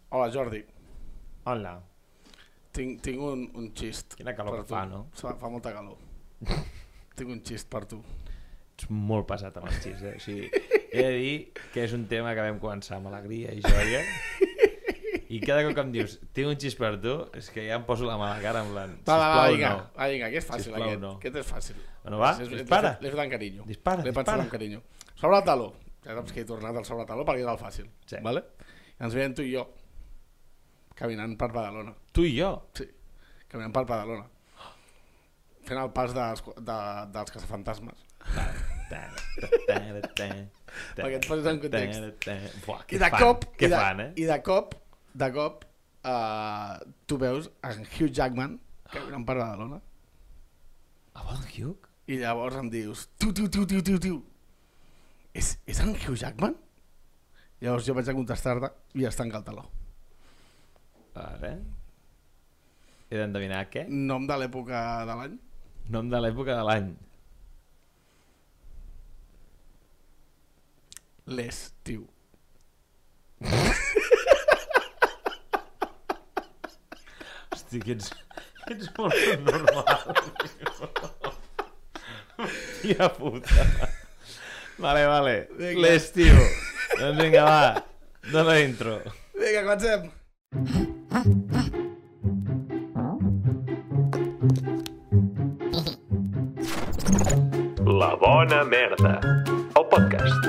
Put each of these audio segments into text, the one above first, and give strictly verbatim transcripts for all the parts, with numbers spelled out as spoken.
Hola, Jordi. Hola. Tinc, tinc un, un xist. Quina calor que fa, no? Fa, fa molta calor. Tinc un xist per tu. Ets molt pesat amb els xists, eh? O sigui, he de dir que és un tema que vam començar amb alegria i joia. I cada cop que em dius, tinc un xist per tu, és que ja em poso la mala cara amb la... Va, va, va, vinga, no. va, vinga, que és fàcil Sisplau, aquest. no. Aquest és fàcil. Bueno, va, és, dispara. L'he fet amb carinyo. Dispara, L'he pensat dispara. amb carinyo. Sobre el taló. Ja saps que he tornat al sobre el taló perquè era el fàcil. Sí. Vale? I ens veiem tu i jo caminant per Badalona. Tu i jo? Sí, caminant per Badalona. Fent el pas dels, de, dels caçafantasmes. Perquè et poses en context. Buah, I de cop, què i de, fan, eh? I de cop, de cop, uh, tu veus en Hugh Jackman caminant per Badalona. A bon Hugh? I llavors em dius, tu, tu, tu, tu, tu, tu. És, és en Hugh Jackman? Llavors jo vaig a contestar-te i es tanca el taló. Vale. He d'endevinar què? Nom de l'època de l'any? Nom de l'època de l'any. L'estiu. Hosti, que ets, que ets molt normal. Hòstia puta. Vale, vale. Vinga. L'estiu. Doncs vinga, va. Dona intro. Vinga, comencem. La bona merda. El podcast.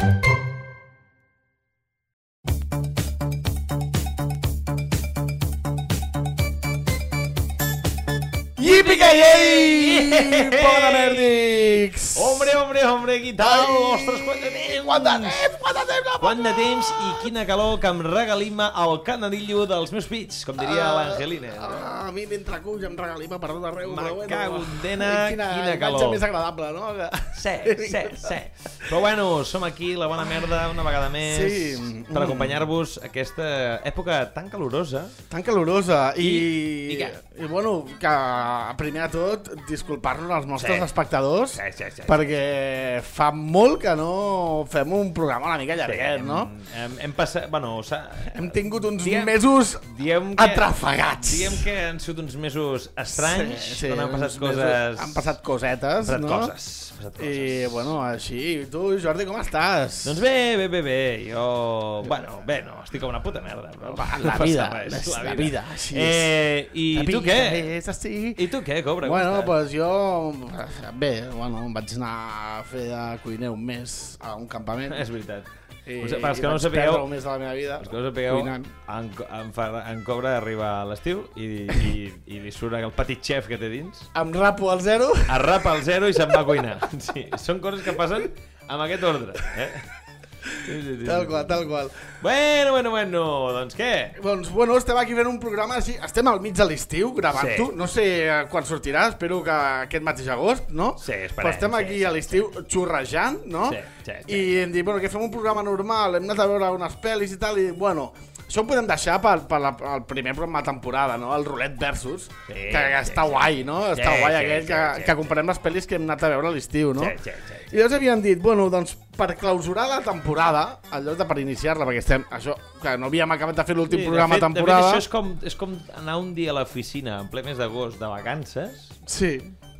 Yipi-que-yei! Bona merdics! Hombre, hombre, hombre, què tal? Ostres, quant de temps! Quant de temps, quant de temps! Quant de temps i quina calor que em regalima el canadillo dels meus pits, com diria Ah, l'Angelina. Ah, a mi mentre cull em regalima per tot arreu. Me però bueno, cago en dena, quina, quina imatge calor. més agradable, no? Sí, sí, sí. Però bueno, som aquí, la bona merda, una vegada més, Sí. per Mm. acompanyar-vos aquesta època tan calorosa. Tan calorosa. I, I- i què? i bueno, que primer de tot, disculpar-nos als nostres Sí. espectadors, Sí, sí, sí. perquè fa molt que no fem un programa una mica llarguet, no? Hem, hem passat, bueno, s'ha- Hem tingut uns Diem- mesos diem que, atrafegats. diem que han sigut uns mesos estranys, Sí, sí, on han passat uns coses... mesos- Han passat cosetes, han passat no? coses. Han passat coses. I, bueno, així. I tu, Jordi, com estàs? Doncs bé, bé, bé, bé. Jo... Bueno, bé, no, estic com una puta merda, però... Va, no la passa vida, res, és la vida, així és. Eh, I La tu vida què? És així. I tu què, Cobra? com Bueno, estàs? pues jo... Bé, bueno, em vaig anar a fer de cuiner un mes a un campament. És veritat. I, Us- per als i que no ho vaig sapigueu- perdre un mes de la meva vida Els que no ho sapigueu, cuinant. en, en, fa, en Cobra arriba a l'estiu i, i, i li surt el petit xef que té dins, Em rapo al zero. arrapa al zero i se'n va a cuinar. Sí, són coses que passen amb aquest ordre. Eh? Sí, sí, sí, Tal sí. qual, tal qual. Bueno, bueno, bueno, doncs què? Doncs, bueno, estem aquí fent un programa així. Estem al mig de l'estiu gravant-ho. Sí. No sé eh, quan sortirà, espero que aquest mateix agost, no? Sí, esperem, Però estem sí, aquí sí, a l'estiu xurrejant, no? Sí, sí, sí. I hem dit, bueno, que fem un programa normal, hem anat a veure unes pel·lis i tal, i, bueno, això ho podem deixar per, per la, el primer programa de temporada, no? El Roulette Versus, Sí, que, que sí, està sí. guai, no? Sí, Està guai sí, aquell sí, que, sí, que sí. comparem les pel·lis que hem anat a veure a l'estiu, no? Sí, sí, sí. I llavors havien dit, bueno, doncs per clausurar la temporada, en lloc de per iniciar-la, perquè estem, això, que no havíem acabat de fer l'últim Sí, programa de fet, de temporada. De fet, això és com, és com anar un dia a l'oficina en ple mes d'agost de vacances, Sí.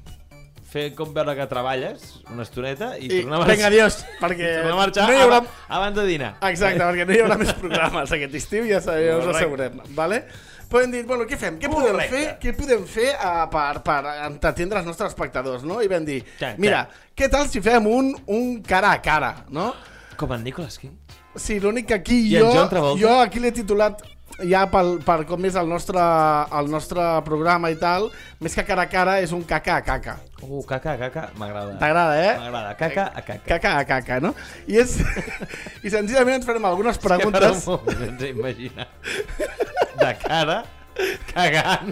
fer com veure que treballes una estoneta i, I, tornar a vinga, marxar, adiós, perquè tornar a marxar no hi haurà... ab- abans de dinar. Exacte, perquè no hi haurà més programes aquest estiu, ja, sa- ja us Correcte. assegurem, vale? Però hem dit, bueno, què fem? Què podem Correcte. fer, què podem fer uh, per, per entretindre els nostres espectadors, no? I vam dir, Ja, mira, ja. què tal si fem un, un cara a cara, no? Com en Nicolas Cage. Sí, l'únic que aquí I en jo, John Travolta? jo aquí l'he titulat ja pel, per com és el nostre, el nostre programa i tal, més que cara a cara és un caca a caca. Uh, caca, caca, m'agrada. T'agrada, eh? M'agrada, caca a caca. Caca a caca, no? I, és... I senzillament ens farem algunes preguntes. Que per un moment ens he imaginat de cara, cagant.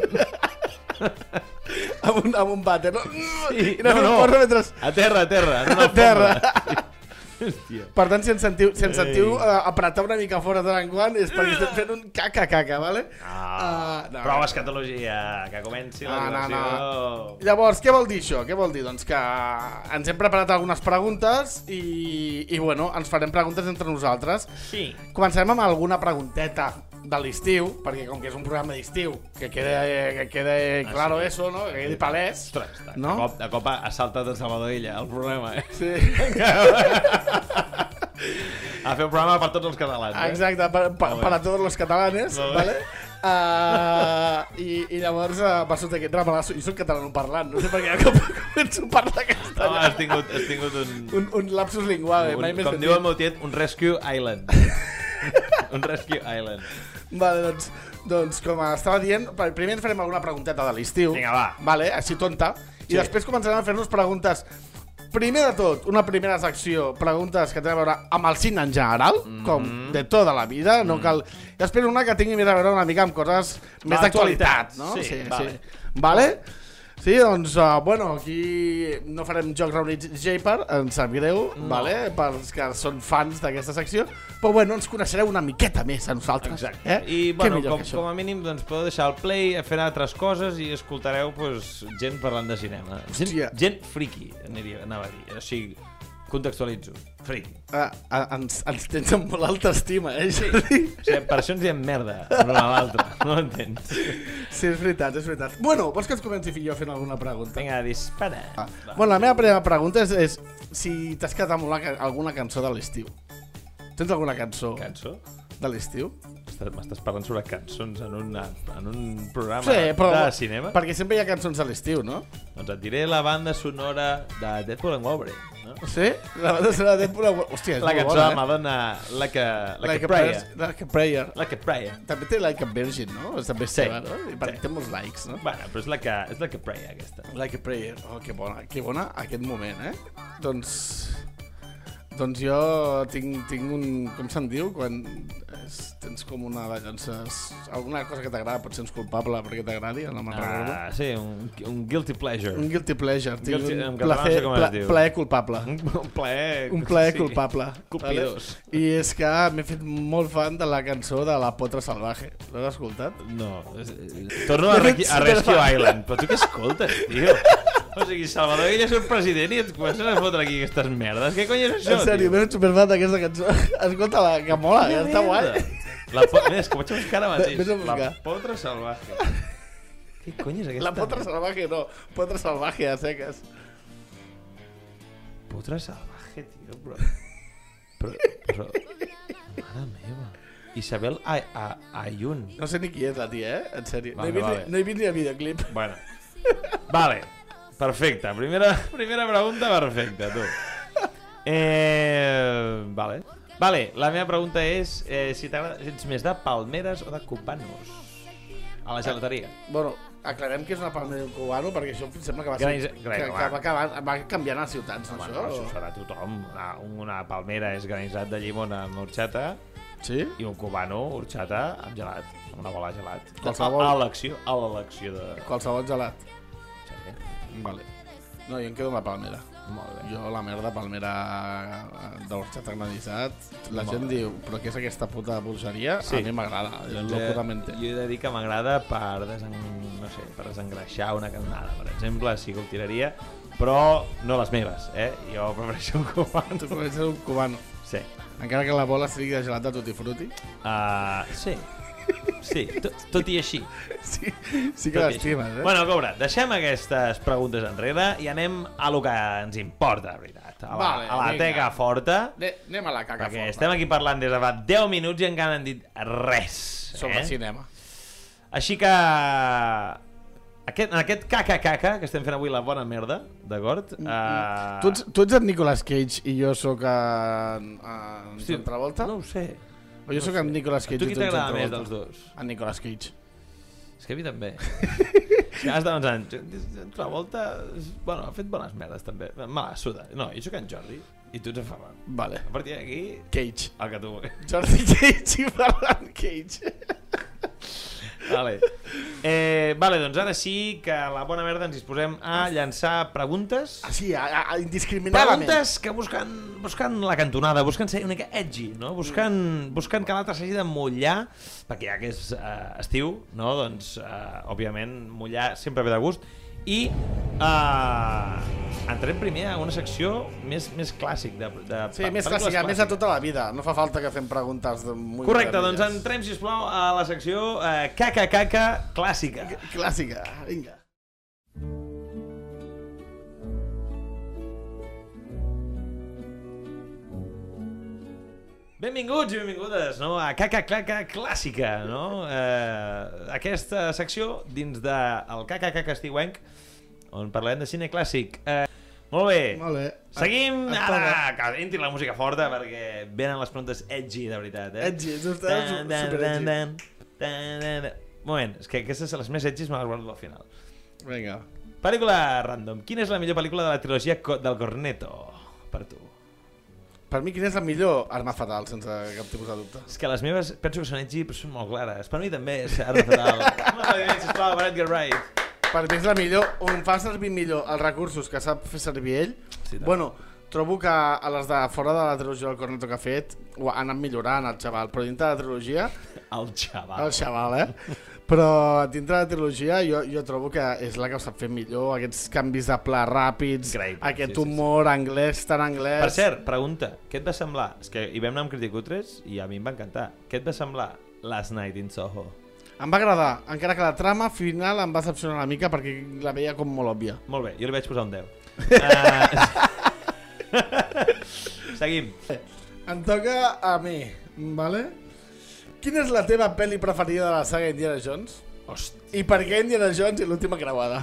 amb un, amb un vàter, no? Sí, I anar no, fent no. porra mentre... A terra, a terra. en una A terra. alfombra. Hòstia. Per tant, si ens sentiu, si ens Ei. sentiu uh, apretar una mica fora de tant en quant és perquè estem fent un caca-caca, vale? Ah, no. prova escatologia, que comenci la Ah, no, diversió. Llavors, què vol dir això? Què vol dir? Doncs que ens hem preparat algunes preguntes i, i bueno, ens farem preguntes entre nosaltres. Sí. Començarem amb alguna pregunteta de l'estiu, perquè com que és un programa d'estiu, que quede, que quede Ah, claro sí. eso, no? Que quedi palès. Ostres, de, No? de, cop, de cop ha saltat el Salvador Illa, el problema, eh? Sí. A fer un programa per tots els catalans, eh? Exacte, per, per, Molt bé. per a tots els catalanes, Molt bé. vale? Uh, i, I llavors uh, va sortir aquest ramalasso. Jo soc catalanoparlant, no sé per què com començo a parlar No, castellà. has tingut, has tingut un... Un, un lapsus lingual, un mai més com ben diu el dit. meu tiet, un Rescue Island. Un Rescue Island. Vale, doncs, doncs com estava dient, primer ens farem alguna pregunteta de l'estiu. Vinga, va. Vale, així tonta. I Sí. després començarem a fer-nos preguntes. Primer de tot, una primera secció, preguntes que tenen a veure amb el cine en general, mm -hmm. com de tota la vida, no cal... I després una que tingui més a veure una mica amb coses més d'actualitat, no? Sí, vale. sí. Vale? Sí, doncs, uh, bueno, aquí no farem jocs reunits Japer, em sap greu, No. vale? Pels que són fans d'aquesta secció, però bueno, ens coneixereu una miqueta més a nosaltres. Exacte. Eh? I, Què bueno, millor com, que això? com a mínim, doncs, podeu deixar el play, fer altres coses i escoltareu pues, gent parlant de cinema. Gent, Hòstia. gent friki, aniria, anava a dir. O sigui, contextualitzo. Friki. Ah, ah, ens, ens tens amb molt alta estima, eh? Sí. O sigui, per això ens diem merda, l'un a l'altre. No ho entens? Sí, és veritat, és veritat. Bueno, vols que ens comenci jo fent alguna pregunta? Vinga, dispara. Ah. Bueno, la meva primera pregunta és, és si t'has quedat amb una, alguna cançó de l'estiu. Tens alguna cançó Cançó? de l'estiu? Estàs- M'estàs parlant sobre cançons en, una, en un programa Sí, però... de cinema? Perquè sempre hi ha cançons de l'estiu, no? Doncs et diré la banda sonora de Deadpool and Wolverine. No? Sí? La banda sonora de Deadpool... Hòstia, és La molt cançó bona, de Madonna, Like a, like Like a a Prayer. Prayer. Like a Prayer. Like a Prayer. També té Like a Virgin, no? És també és Sí. seva, no? I per Sí. té molts likes, no? Bueno, però és like a, és like a Prayer, aquesta. Like a Prayer. Oh, que bona, que bona aquest moment, eh? Doncs... Doncs jo tinc, tinc un... Com se'n diu? Quan és, tens com una... Doncs, alguna cosa que t'agrada, potser ets culpable perquè t'agradi, no me'n recordo. Ah, sí, un, un guilty pleasure. Un guilty pleasure. Tinc Guilty- en un català no sé placer, com es pla, diu. plaer culpable. Un, un plaer... Un plaer sí. culpable. Colpidós. Vale? I és que m'he fet molt fan de la cançó de La Potra Salvaje. L'has escoltat? No, és, és, torno a, Re a Rescue Island. Però tu què escoltes, tio? O sigui, Salvador Illa és el president i et comences a fotre aquí aquestes merdes. Què cony és això, En sèrio, tio? m'he fet superfan d'aquesta cançó. Escolta-la, que mola, que està guai. La po... Mira, és que ho vaig a buscar ara mateix. Vés a buscar. La potra salvaje. Què cony és aquesta? La Potra Salvaje no, Potra Salvaje a seques. Potra salvaje, tio, però... Però... però... Mare meva. Isabel A A Ayun. No sé ni qui és la tia, eh? En sèrio. No he Vale, vist, vale. ni, no he vist ni el videoclip. Bueno. Vale. Perfecte. Primera, primera pregunta perfecta, tu. Eh... Vale. Vale, la meva pregunta és eh, si t'agrada, si ets més de palmeres o de cubanos a la gelateria. Bueno, aclarem que és una palmera d'un cubano, perquè això em sembla que va, ser, Granisa- que, Granisa- que va, acabar, va canviant a les ciutats, no, Home, això? no, això serà tothom. Una, una palmera és granissat de llimona amb horchata Sí? i un cubano horchata amb gelat, amb una bola de gelat. Qualsevol- A, a l'elecció, a l'elecció de... Qualsevol gelat. Sí, Vale. No, jo em quedo amb la palmera. molt bé. Jo la merda palmera d'horchata granissat, la Molt gent bé. diu, però què és aquesta puta bolseria? Sí. A mi m'agrada, Doncs, locurament. jo he de dir que m'agrada per, desen... no sé, per desengreixar una canonada, per exemple, sí que ho tiraria, però no les meves, eh? Jo prefereixo un cubano. Tu comences un cubano. Sí. Encara que la bola estigui de gelat de tutti frutti. Uh, sí. Sí, tot, tot i així. Sí, sí que Tot i així. l'estimes, eh? Bueno, Cobra, deixem aquestes preguntes enrere i anem a lo que ens importa, de veritat. A la, Vale, a la vinga. teca forta, Ne anem a la caca perquè forta. estem aquí parlant des de fa deu minuts i encara no han dit res. Sobre eh? cinema. Així que... Aquest, en aquest caca-caca que estem fent avui la bona merda, d'acord? Uh... Tu, ets, tu ets en Nicolas Cage i jo sóc en, en Hosti, John Travolta? No ho sé. O jo sóc en Nicolas A Cage tu i qui tu en John t'agrada més Travolta? dels dos? En Nicolas Cage. És que a mi també. És que has de pensar, en Travolta... Bueno, ha fet bones merdes també. Me la suda. No, jo sóc en Jordi i tu ets en Ferran. Vale. A partir d'aquí, Cage. el que tu vulguis. Jordi Cage i Ferran Cage. Vale. Eh, vale, doncs ara sí que a la bona merda ens disposem a llançar preguntes. Ah, sí, a, a, a indiscriminadament. Preguntes que busquen, buscant la cantonada, buscant ser una mica edgy, no? Buscant, buscant que l'altre s'hagi de mullar, perquè ja que és uh, estiu, no? Doncs, uh, òbviament, mullar sempre ve de gust. I uh, entrem primer a una secció més, més clàssic. De, de sí, més clàssica, més de tota la vida. No fa falta que fem preguntes de molt correcte, doncs entrem, sisplau, a la secció uh, caca caca clàssica. Clàssica, vinga. Benvinguts i benvingudes, no? A Caca Caca Clàssica, no? Eh, aquesta secció dins del Caca Caca estiuenc, on parlem de cine clàssic. Eh, molt bé. Molt bé. Seguim ara, que entri la música forta perquè venen les preguntes edgy, de veritat. Eh? Edgy, tu estàs super edgy. Moment, és que aquestes són les més edgys, me les guardo al final. Vinga. Pel·lícula random. Quina és la millor pel·lícula de la trilogia del Cornetto per tu? Per mi, quina és la millor? Arma fatal, sense cap tipus de dubte. És que les meves penso que són edgy, però són molt clares. Per mi també és Arma fatal. Arma fatal, sisplau, per Edgar Wright. Per mi és la millor, on fa servir millor els recursos que sap fer servir ell. Sí, bueno, trobo que a les de fora de la trilogia del Cornetto que ha fet ho ha anat millorant el xaval, però dintre de la trilogia... El xaval. El xaval, eh? Però dintre de la trilogia jo, jo trobo que és la que ho sap fer millor, aquests canvis de pla ràpids, Great. aquest sí, sí, humor sí. anglès, tan anglès... Per cert, pregunta, què et va semblar? És que hi vam anar amb Criticutres i a mi em va encantar. Què et va semblar Last Night in Soho? Em va agradar, encara que la trama final em va decepcionar una mica perquè la veia com molt òbvia. Molt bé, jo li vaig posar un deu. uh... Seguim. Em toca a mi, vale? Quina és la teva pel·li preferida de la saga Indiana Jones? Hosti. I per què Indiana Jones i l'última creuada?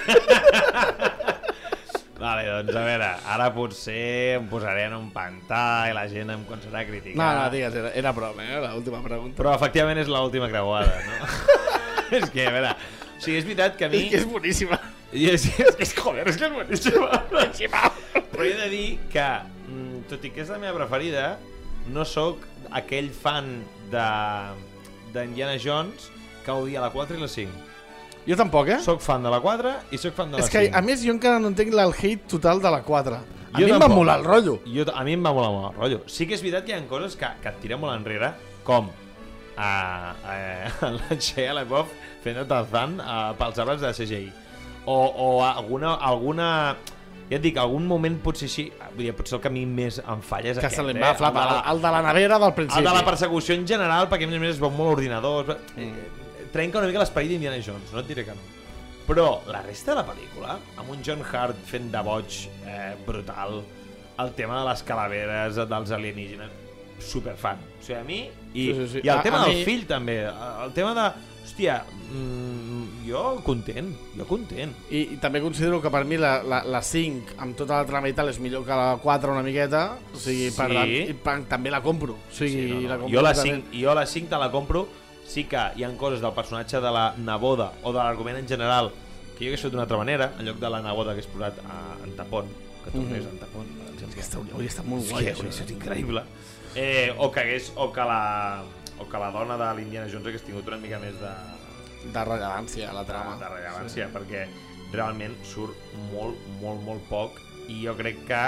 Vale, doncs a veure, ara potser em posaré en un pantà i la gent em començarà a criticar. No, no, digues, era, era broma, eh, l'última pregunta. Però efectivament és l'última creuada, no? És que, a veure, o sigui, és veritat que a mi... És que és boníssima. I és, és que, és, joder, és que és boníssima. boníssima. Però he de dir que, tot i que és la meva preferida, no sóc aquell fan de d'Indiana Jones que odia la quatre i la cinc. Jo tampoc, eh? Soc fan de la quatre i soc fan de la cinc. És que, cinc. a més, jo encara no entenc el hate total de la quatre. A jo mi em va molar el rotllo. Jo, a mi em va molar molt el rotllo. Sí que és veritat que hi ha coses que, que et tiren molt enrere, com a, a, a la Shia LaBeouf fent el Tarzan pels arbres de C G I. O, o alguna... alguna ja et dic, algun moment potser així, vull dir, potser el que a mi més em falla és que aquest, se li eh? va flapa, el, el de la nevera del principi. El de la persecució en general, perquè a més a més es veu molt ordinador. Mm. Trenca una mica l'esperit d'Indiana Jones, no et diré que no. Però la resta de la pel·lícula, amb un John Hurt fent de boig eh, brutal, el tema de les calaveres, dels alienígenes, superfan. O sigui, a mi... I, sí, sí, sí. i el a, tema a del mi... fill també, el tema de... Hòstia, mm, jo content, jo content. I, I també considero que per mi la, la, la cinc, amb tota la trama i tal, és millor que la quatre una miqueta. O sigui, sí. per, i per, també la compro. O sigui, sí, no, no. La compro jo, la cinc, jo la cinc te la compro. Sí que hi ha coses del personatge de la neboda o de l'argument en general que jo hagués fet d'una altra manera, en lloc de la neboda que hagués posat a, en Tapón, que tornés mm -hmm. en Tapón, per exemple. Aquesta hauria estat molt guai. Sí, hauria estat increïble. Eh, o, que hagués, o, que la, o que la dona de l'Indiana Jones hagués tingut una mica més de... de rellevància a la trama. De, de rellevància, sí. Perquè realment surt molt, molt, molt poc i jo crec que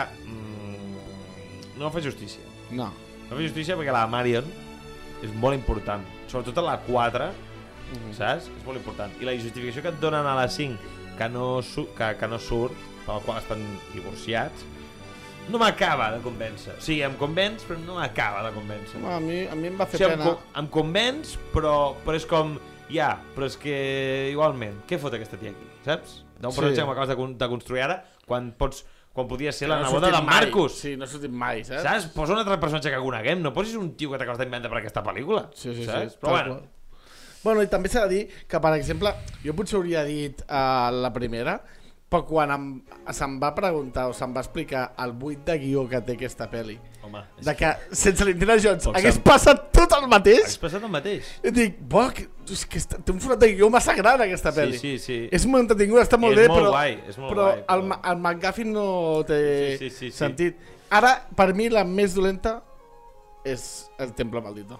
mm, no fa justícia. No. No fa justícia perquè la Marion és molt important, sobretot a la quatre, mm-hmm. saps? És molt important. I la justificació que et donen a la cinc, que no, que, que no surt, pel qual estan divorciats, no m'acaba de convèncer. O sigui, em convenç, però no m'acaba de convèncer. No, a, mi, a mi em va fer o sigui, pena. Em, em convenç, però, però és com... Ja, però és que igualment, què fot aquesta tia aquí, saps? D'un personatge sí. que m'acabes de, de construir ara, quan pots... quan podria ser que la no neboda de Marcus. Sí, no ha sortit mai, saps? Saps? Posa un altre personatge que coneguem, no posis un tio que t'acabes d'inventar per aquesta pel·lícula. Sí, sí, saps? sí. Però bueno. Bueno, i també s'ha de dir que, per exemple, jo potser hauria dit a uh, la primera, però quan em, se'm va preguntar o se'm va explicar el buit de guió que té aquesta pel·li, home, de que sense l'Indiana Jones Poc hagués sem... passat tot el mateix. Hagués passat el mateix. I dic, bo, que, és que té un forat de guió massa gran aquesta pel·li. Sí, sí, sí. És molt entretinguda, està molt és bé, molt però, guai, és molt però, guai, però... El, el McGuffin no té sí, sí, sí, sentit. Sí. Ara, per mi, la més dolenta és el Temple Maldito.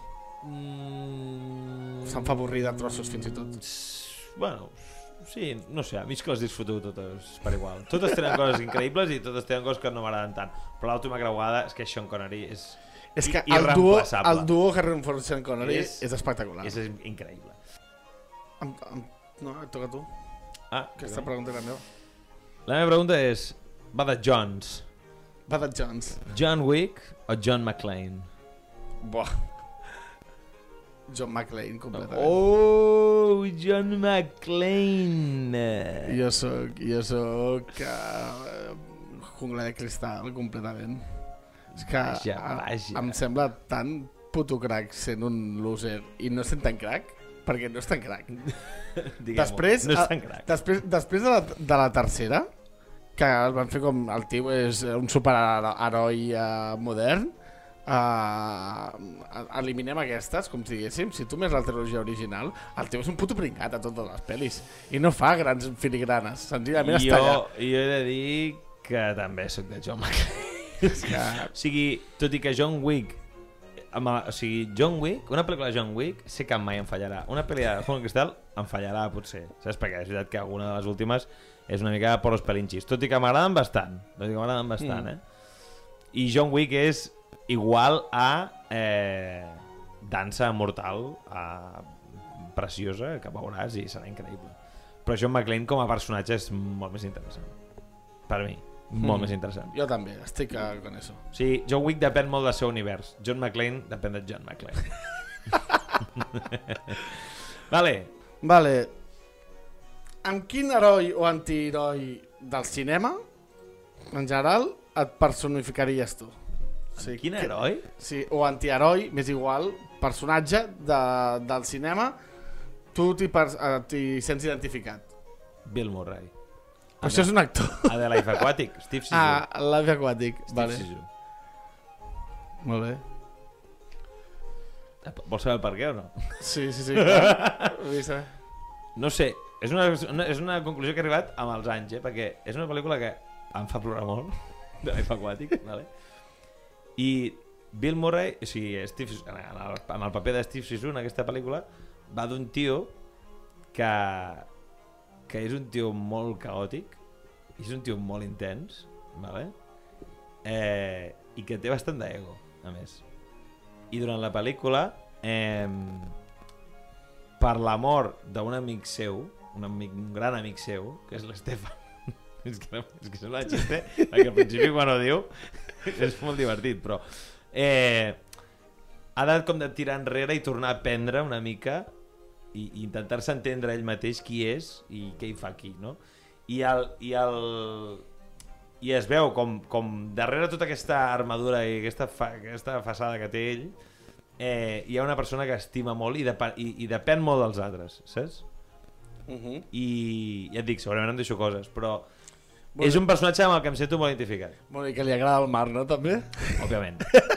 Mm... Se'm fa avorrir de trossos fins i tot. Bueno, sí, no sé, a mi és que les disfruto totes per igual. Totes tenen coses increïbles i totes tenen coses que no m'agraden tant. Però l'última creuada és que Sean Connery és És que el duo, el duo Harrison Ford i Sean Connery és, és espectacular. És increïble. Am, am, no, toca tu. Ah, Aquesta pregunta és la meva. La meva pregunta és, va de Jones. Va de Jones. John Wick o John McClane? Buah. John McClane, completament. Oh, John McClane. Jo soc, jo soc uh, jungla de cristal, completament. És que Vaja, a- vaja. em sembla tan puto crack sent un loser i no sent tan crack, perquè no és tan crack. Diguem-ho, Després, no és a- tan crac. Després, després de, la, de la tercera, que el van fer com el tio és un superheroi uh, modern, uh, eliminem aquestes, com si diguéssim. Si tu més la trilogia original, el tio és un puto pringat a totes les pel·lis i no fa grans filigranes, senzillament Jo, està allà. jo he de dir que també sóc de John McClane. Que... O sigui, tot i que John Wick amb el, o sigui, John Wick, una pel·lícula de John Wick sé que mai em fallarà. Una pel·lícula de Jungla de Cristal em fallarà potser, saps? Perquè és veritat que alguna de les últimes és una mica por los pelinchis, tot i que m'agraden bastant, tot i que m'agraden bastant, Mm. eh? I John Wick és igual a eh, Dansa Mortal, a preciosa, que veuràs i serà increïble. Però John McClane com a personatge és molt més interessant. Per mi, molt Mm. més interessant. Jo també, estic uh, con eso. O sigui, John Wick depèn molt del seu univers. John McClane depèn de John McClane. Vale. Vale. Amb quin heroi o antiheroi del cinema, en general, et personificaries tu? O sigui, Quin que- heroi? Sí, o antiheroi, m'és igual, personatge de, del cinema, tu t'hi per- eh, t'hi sents identificat. Bill Murray. Però això és un actor. A The Life Aquatic, Steve Sisu. Ah, l'Avi Aquàtic. Steve Vale. Sisu. Molt bé. Vols saber el per què o no? Sí, sí, sí. Clar. Vull saber. No sé, és una, una, és una conclusió que he arribat amb els anys, eh? Perquè és una pel·lícula que em fa plorar molt, The Life Aquatic, vale? I Bill Murray, o sigui, Steve, en, el, en el paper de Steve Sisu en aquesta pel·lícula, va d'un tio que, que és un tio molt caòtic, i és un tio molt intens, vale? eh, i que té bastant d'ego, a més. I durant la pel·lícula, eh, per la mort d'un amic seu, un, amic, un gran amic seu, que és l'Estefan, és que, és que sembla xiste, perquè al principi quan ho diu és molt divertit, però eh, ha de com de tirar enrere i tornar a aprendre una mica i, i intentar-se entendre ell mateix qui és i què hi fa aquí, no? I el, i el i es veu com, com darrere tota aquesta armadura i aquesta, fa, aquesta façada que té ell, eh, hi ha una persona que estima molt i, depen, i, i depèn molt dels altres, saps? Uh -huh. I ja et dic, segurament em deixo coses, però Bueno. és un personatge amb el que em sento molt identificat, Bueno, i que li agrada el mar, no, també? òbviament.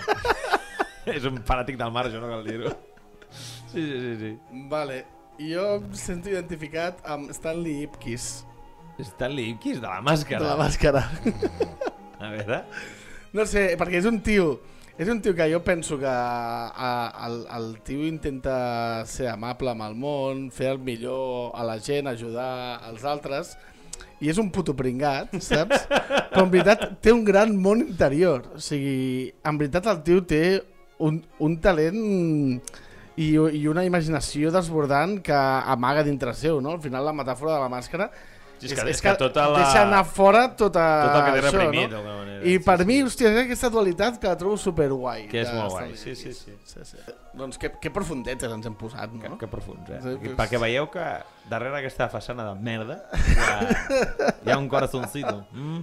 És un fanàtic del mar, això no cal dir-ho. Sí, sí, sí, sí. Vale. Jo em sento identificat amb Stanley Ipkiss, Stanley Ipkiss, de la màscara. de la màscara. A veure... No sé, perquè és un tio... És un tio que jo penso que a, el, el tio intenta ser amable amb el món, fer el millor a la gent, ajudar als altres, i és un puto pringat, saps? Però en veritat té un gran món interior. O sigui, en veritat el tio té un, un talent i, i una imaginació desbordant que amaga dintre seu, no? Al final la metàfora de la màscara Sí, és, que, és que tota la... deixa anar fora tota tot el que té això, reprimit, no? d'alguna manera. I Sí, per sí. mi, hòstia, és aquesta dualitat que la trobo superguai. Que és de molt guai, Stanley sí, sí, Ipkiss. sí. sí, sí. Doncs que, que profundetes ens hem posat, Que, no? que profuns, eh? Sí, Sí, pues- perquè veieu que darrere aquesta façana de merda hi ha, hi ha un corazoncito. Mm.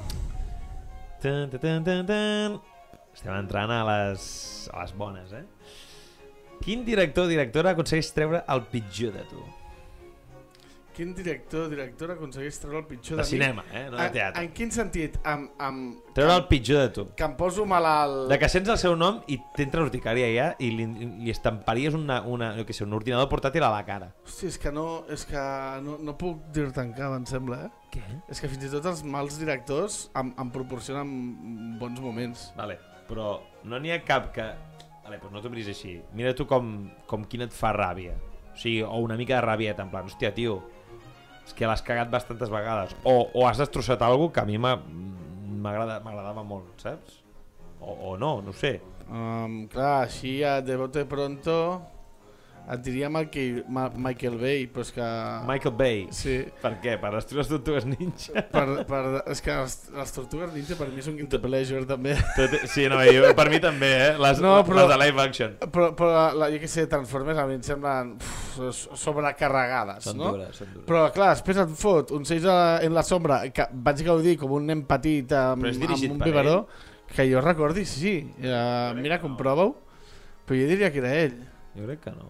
Tan, tan, tan, tan, tan. Estem entrant a les, a les bones, eh? Quin director o directora aconsegueix treure el pitjor de tu? Quin director o directora aconsegueix treure el pitjor De de cinema, eh? No de En, teatre. en quin sentit? Amb, amb, Treure el pitjor de tu. que em poso malalt... De que sents el seu nom i t'entra urticària ja i li, li estamparies una, una, no què sé, un ordinador portàtil a la cara. Hòstia, és que no, és que no, no puc dir-te en cap, em sembla, eh? Què? És que fins i tot els mals directors em, em proporcionen bons moments. Vale, però no n'hi ha cap que... Vale, doncs no t'ho miris així. Mira tu com, com quina et fa ràbia. O sigui, o una mica de ràbieta, en plan, hòstia, tio, és que l'has cagat bastantes vegades. O, o has destrossat alguna cosa que a mi m'ha- m'agrada- m'agradava molt, saps? O, o no, no ho sé. Um, clar, així a de bote pronto... Et diria Michael, Ma Michael Bay, però és que... Michael Bay. Sí. Per què? Per les teves tortugues ninja? Per, per, és que les, les tortugues ninja per mi són guilty pleasure, també. Tot, sí, no, jo, per mi també, eh? Les, no, però, les de live action. Però, però la, jo què sé, Transformers a mi em semblen uf, sobrecarregades, són no? Dures, són dures. Però clar, després et fot un seis en la sombra, que vaig gaudir com un nen petit amb, amb un biberó, que jo recordi, sí, uh, mira, comprova-ho, però jo diria que era ell. Jo crec que no.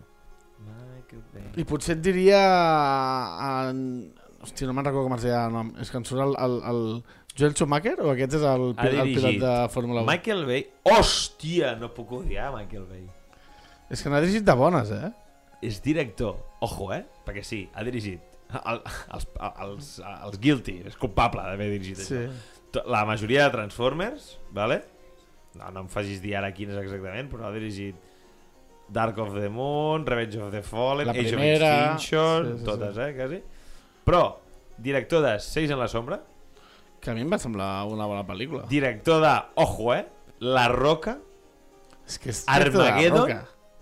I potser et diria... En... Hòstia, no me'n recordo com es deia el nom. És que em surt el, el, el Joel Schumacher o aquest és el, el pilot de Fórmula un? Michael Bay. Hòstia, no puc odiar Michael Bay. És que n'ha dirigit de bones, eh? És director. Ojo, eh? Perquè sí, ha dirigit el, els, els, els Guilty. És culpable d'haver dirigit sí. això. La majoria de Transformers, vale? No, no em facis dir ara quins exactament, però ha dirigit Dark of the Moon, Revenge of the Fallen, la Age primera, of Extinction, sí, sí, totes, sí. eh, quasi. Però, director de Seis en la sombra, que a mi em va semblar una bona pel·lícula. Director de, ojo, eh, La Roca, és que és Armageddon,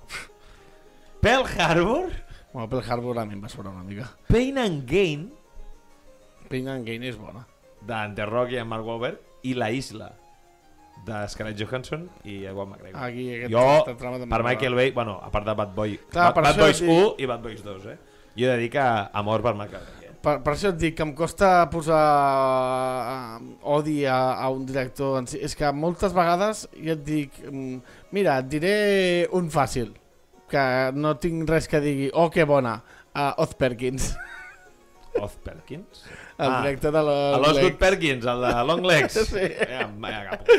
Pearl Harbor, bueno, Pearl Harbor a mi em va sobrar una mica. Pain and Gain, Pain and Gain és bona. d'Ante Rock i en Mark Wahlberg, i La Isla, de Scarlett Johansson i Ewan McGregor. Aquí, aquest, jo, per Michael Bay, bueno, a part de Bad Boy, clar, Bad, Bad Boys dic... u i Bad Boys dos, eh? Jo he de dir que amor per Michael Bay. Eh? Per, per això et dic que em costa posar uh, odi a, a un director en si. És que moltes vegades jo et dic, um, mira, et diré un fàcil, que no tinc res que digui, oh, que bona, uh, Oz Perkins. Oz Perkins? El ah, director de Long Legs. L'Osgood Perkins, el de Long Legs. Sí. Ja, ja, cap.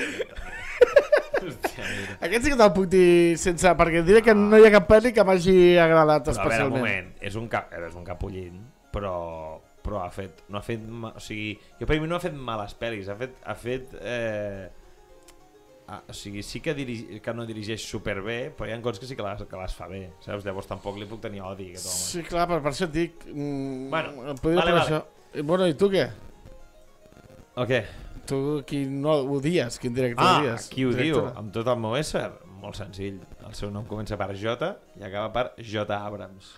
Hòstia, mira. Aquest sí que te'l puc dir sense... Perquè diré que no hi ha cap pel·li que m'hagi agradat però, especialment. A veure, un moment, és un, cap, és un capullín, però, però ha fet... No ha fet o sigui, jo per mi no ha fet males pel·lis, ha fet... Ha fet eh, ah, o sigui, sí que, dirigi, que no dirigeix superbé, però hi ha coses que sí que les, que les fa bé, saps? Llavors tampoc li puc tenir odi. Aquest home. Sí, clar, per, per això et dic... Mm, bueno, vale, vale. Això. Bueno, i tu què? O què? Tu qui no ho odies? Quin director ah, odies? qui ho director? diu? Amb tot el meu ésser? Molt senzill. El seu nom comença per J i acaba per J. Abrams.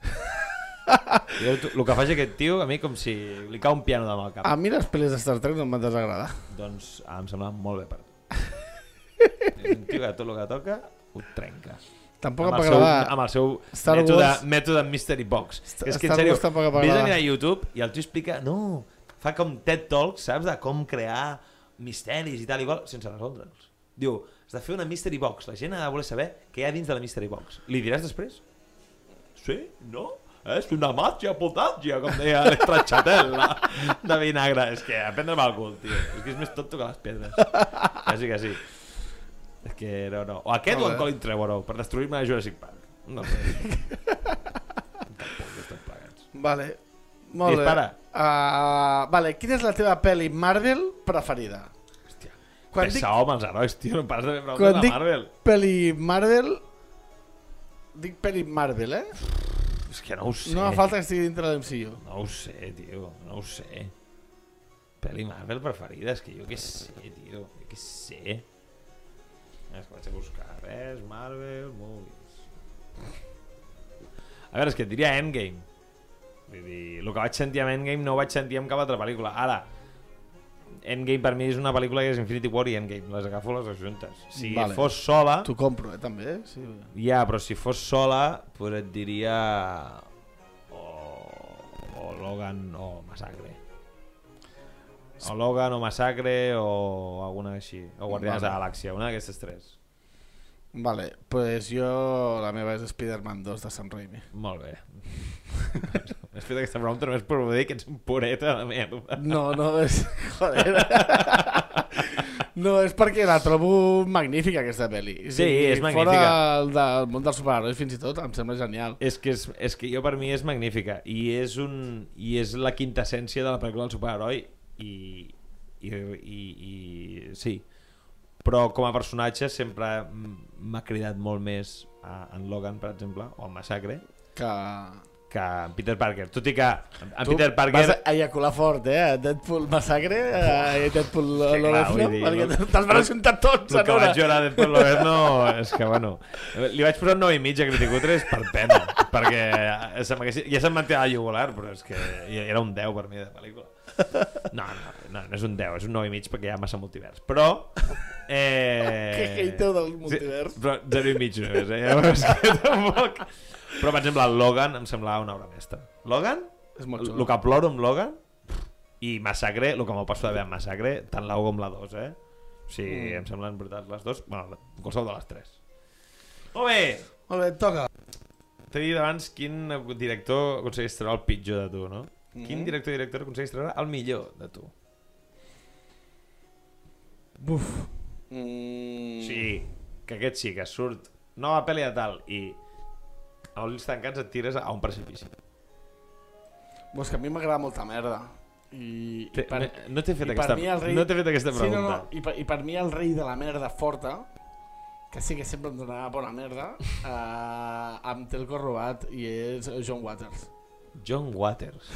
Jo, el que faig aquest tio, a mi com si li cau un piano damunt al cap. A mi les pel·lis de Star Trek no em van desagradar. Doncs ah, em sembla molt bé per tu. És un tio que tot el que toca ho trenca. Tampoc amb em va el seu, agradar. amb el seu Star mètode, Wars... mètode Mystery Box. St és que Star en sèrio, Wars tampoc em va vés a agradar. mirar a YouTube i el tio explica, no, fa com TED Talks, saps, de com crear misteris i tal, igual, sense resoldre'ls. Diu, has de fer una Mystery Box, la gent ha de voler saber què hi ha dins de la Mystery Box. Li diràs després? Sí? No? És una màgia potàgia, com deia l'Estrachatell de vinagre. És que aprendre mal cul, tio. És que és més tonto que les pedres. Quasi que sí. És que no, no. O aquest o en Colin Trevorrow, per destruir-me a Jurassic Park. No sé. Vale. Molt bé. Dispara. Uh, vale, quina és la teva pel·li Marvel preferida? Hòstia, quan pesa dic, home els herois, tio, no pares de fer quan de dic Marvel. pel·li Marvel, dic pel·li Marvel, eh? És que no ho sé. No fa falta que estigui dintre de l'M C U. No ho sé, tio, no ho sé. Pel·li Marvel preferida, és que jo què sé, tio, jo què sé. És que vaig a buscar res, Marvel, movies. A veure, és que et diria Endgame. Vull dir, el que vaig sentir amb Endgame no ho vaig sentir amb cap altra pel·lícula. Ara, Endgame per mi és una pel·lícula que és Infinity War i Endgame. Les agafo les dues juntes. Si vale. fos sola... T'ho compro, eh, també. Sí. Ja, però si fos sola, pues et diria... O, o Logan o Massacre. O Logan o Massacre o alguna així. O Guardians vale. de la Galàxia, una d'aquestes tres. Vale, pues jo la meva és Spider-Man dos de Sam Raimi. Molt bé. M'has fet aquesta pregunta només per dir que ets un pureta de merda. No, no, és... Joder. No, és perquè la trobo magnífica, aquesta pel·li. Sí, és magnífica. Fora del, del món dels superherois fins i tot, em sembla genial. És que, és, és que jo per mi és magnífica i és, un, i és la quintessència de la pel·lícula del superheroi i, i, i, i sí. Però com a personatge sempre m'ha cridat molt més a, en Logan, per exemple, o en Massacre, que, que en Peter Parker, tot i que en Tu Peter Parker... vas a eyacular fort, eh? A Deadpool Massacre, a Deadpool Sí, clar, Lobezno, vull dir, perquè no- te'ls van ajuntar tots El en que una. vaig veure a Deadpool Lobezno és que, bueno, li vaig posar un nou i mig a Criticutres per pena, perquè se ja se'm manté a la jugular, però és que era un deu per mi de pel·lícula. No, no, no, no és un deu, és un nou i mig perquè hi ha massa multivers. Però... Eh... Que hateu del multivers. Sí, però zero i mig només, eh? Llavors, que tampoc... Però, per exemple, el Logan em semblava una obra mestra. Logan? És molt xulo. El que ploro amb Logan i Massacre, el que m'ho passo de bé amb Massacre, tant la u com la dos, eh? O sigui, mm. em semblen brutals les dos. Bueno, qualsevol de les tres. Molt bé! Molt bé, toca. T'he dit abans quin director aconsegueix treure el pitjor de tu, no? Mm -hmm. Quin director o directora aconsegueix treure el millor de tu? Buf. Mm. O sigui, que aquest sí, que surt nova pel·li de tal i amb els ulls tancats et tires a un precipici. Bo, és que a mi m'agrada molta merda. I, i Te, per, no t'he fet, i aquesta, per mi el rei... no t'he fet aquesta sí, pregunta. no, no. I, per, I per mi el rei de la merda forta, que sí que sempre em donarà bona merda, eh, em té el cor robat i és John Waters. John Waters.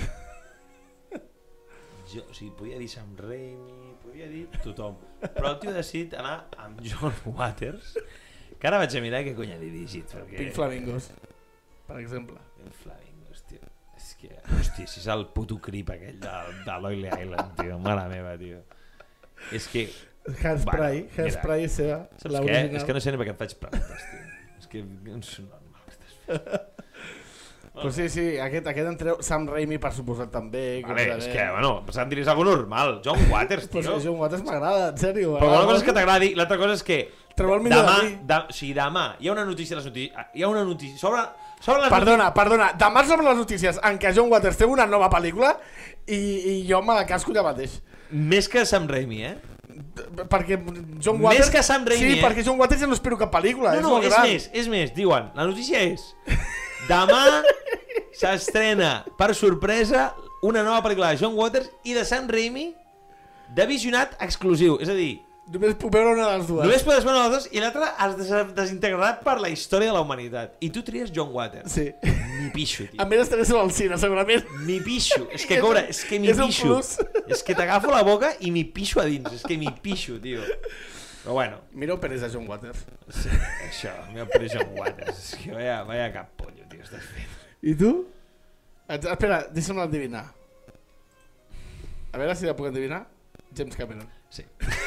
Jo, o sigui, podia dir Sam Raimi, podia dir tothom. Però el tio ha decidit anar amb John Waters, que ara vaig a mirar què cony ha dirigit. Perquè... Pink Flamingos, per exemple. Pink Flamingos, tio. És que, hòstia, si és el puto creep aquell de, de Lonely Island, tio. Mare meva, tio. És que... Hairspray, Bueno, Hairspray és seva, Saps què? l'original. És que no sé ni per què et faig preguntes, tio. És que no és normal que estàs fent. Però sí, sí, aquest, aquest entreu, Sam Raimi per suposat també. Vale, és que, bueno, pensant diries algo normal. John Waters, tio. Però John Waters m'agrada, en sèrio. Però una cosa és que t'agradi, l'altra cosa és que Treu el millor demà, de mi. de, o sigui, demà hi ha una notícia, les notícies, hi ha una notícia sobre, sobre les Perdona, perdona, demà sobre les notícies en què John Waters té una nova pel·lícula i, i jo me la casco allà mateix. notícies. Més que Sam Raimi, eh? Perquè John Més Waters... que Sam Raimi, Sí, eh? perquè John Waters ja no espero cap pel·lícula, No, és no, molt és gran. més, és més, diuen, la notícia és demà s'estrena per sorpresa una nova pel·lícula de John Waters i de Sam Raimi de visionat exclusiu, és a dir, Només puc veure una de les dues. només podes veure les dues i l'altra es des desintegrarà per la història de la humanitat. I tu tries John Waters. Sí. Ni pixo, tio. A més estaré sobre el cine, segurament. Ni pixo. És que, cobra, és que ni És un pixo. plus. És que t'agafo la boca i m'hi pixo a dins. És que m'hi pixo, tio. Però bueno, Mira operes a John Waters. sí, això, m'he après John Waters. És que vaya, vaya cap pollo, tio, estàs fent. I tu? Et- Espera, deixa'm adivinar. A veure si la puc endevinar. James Cameron. Sí.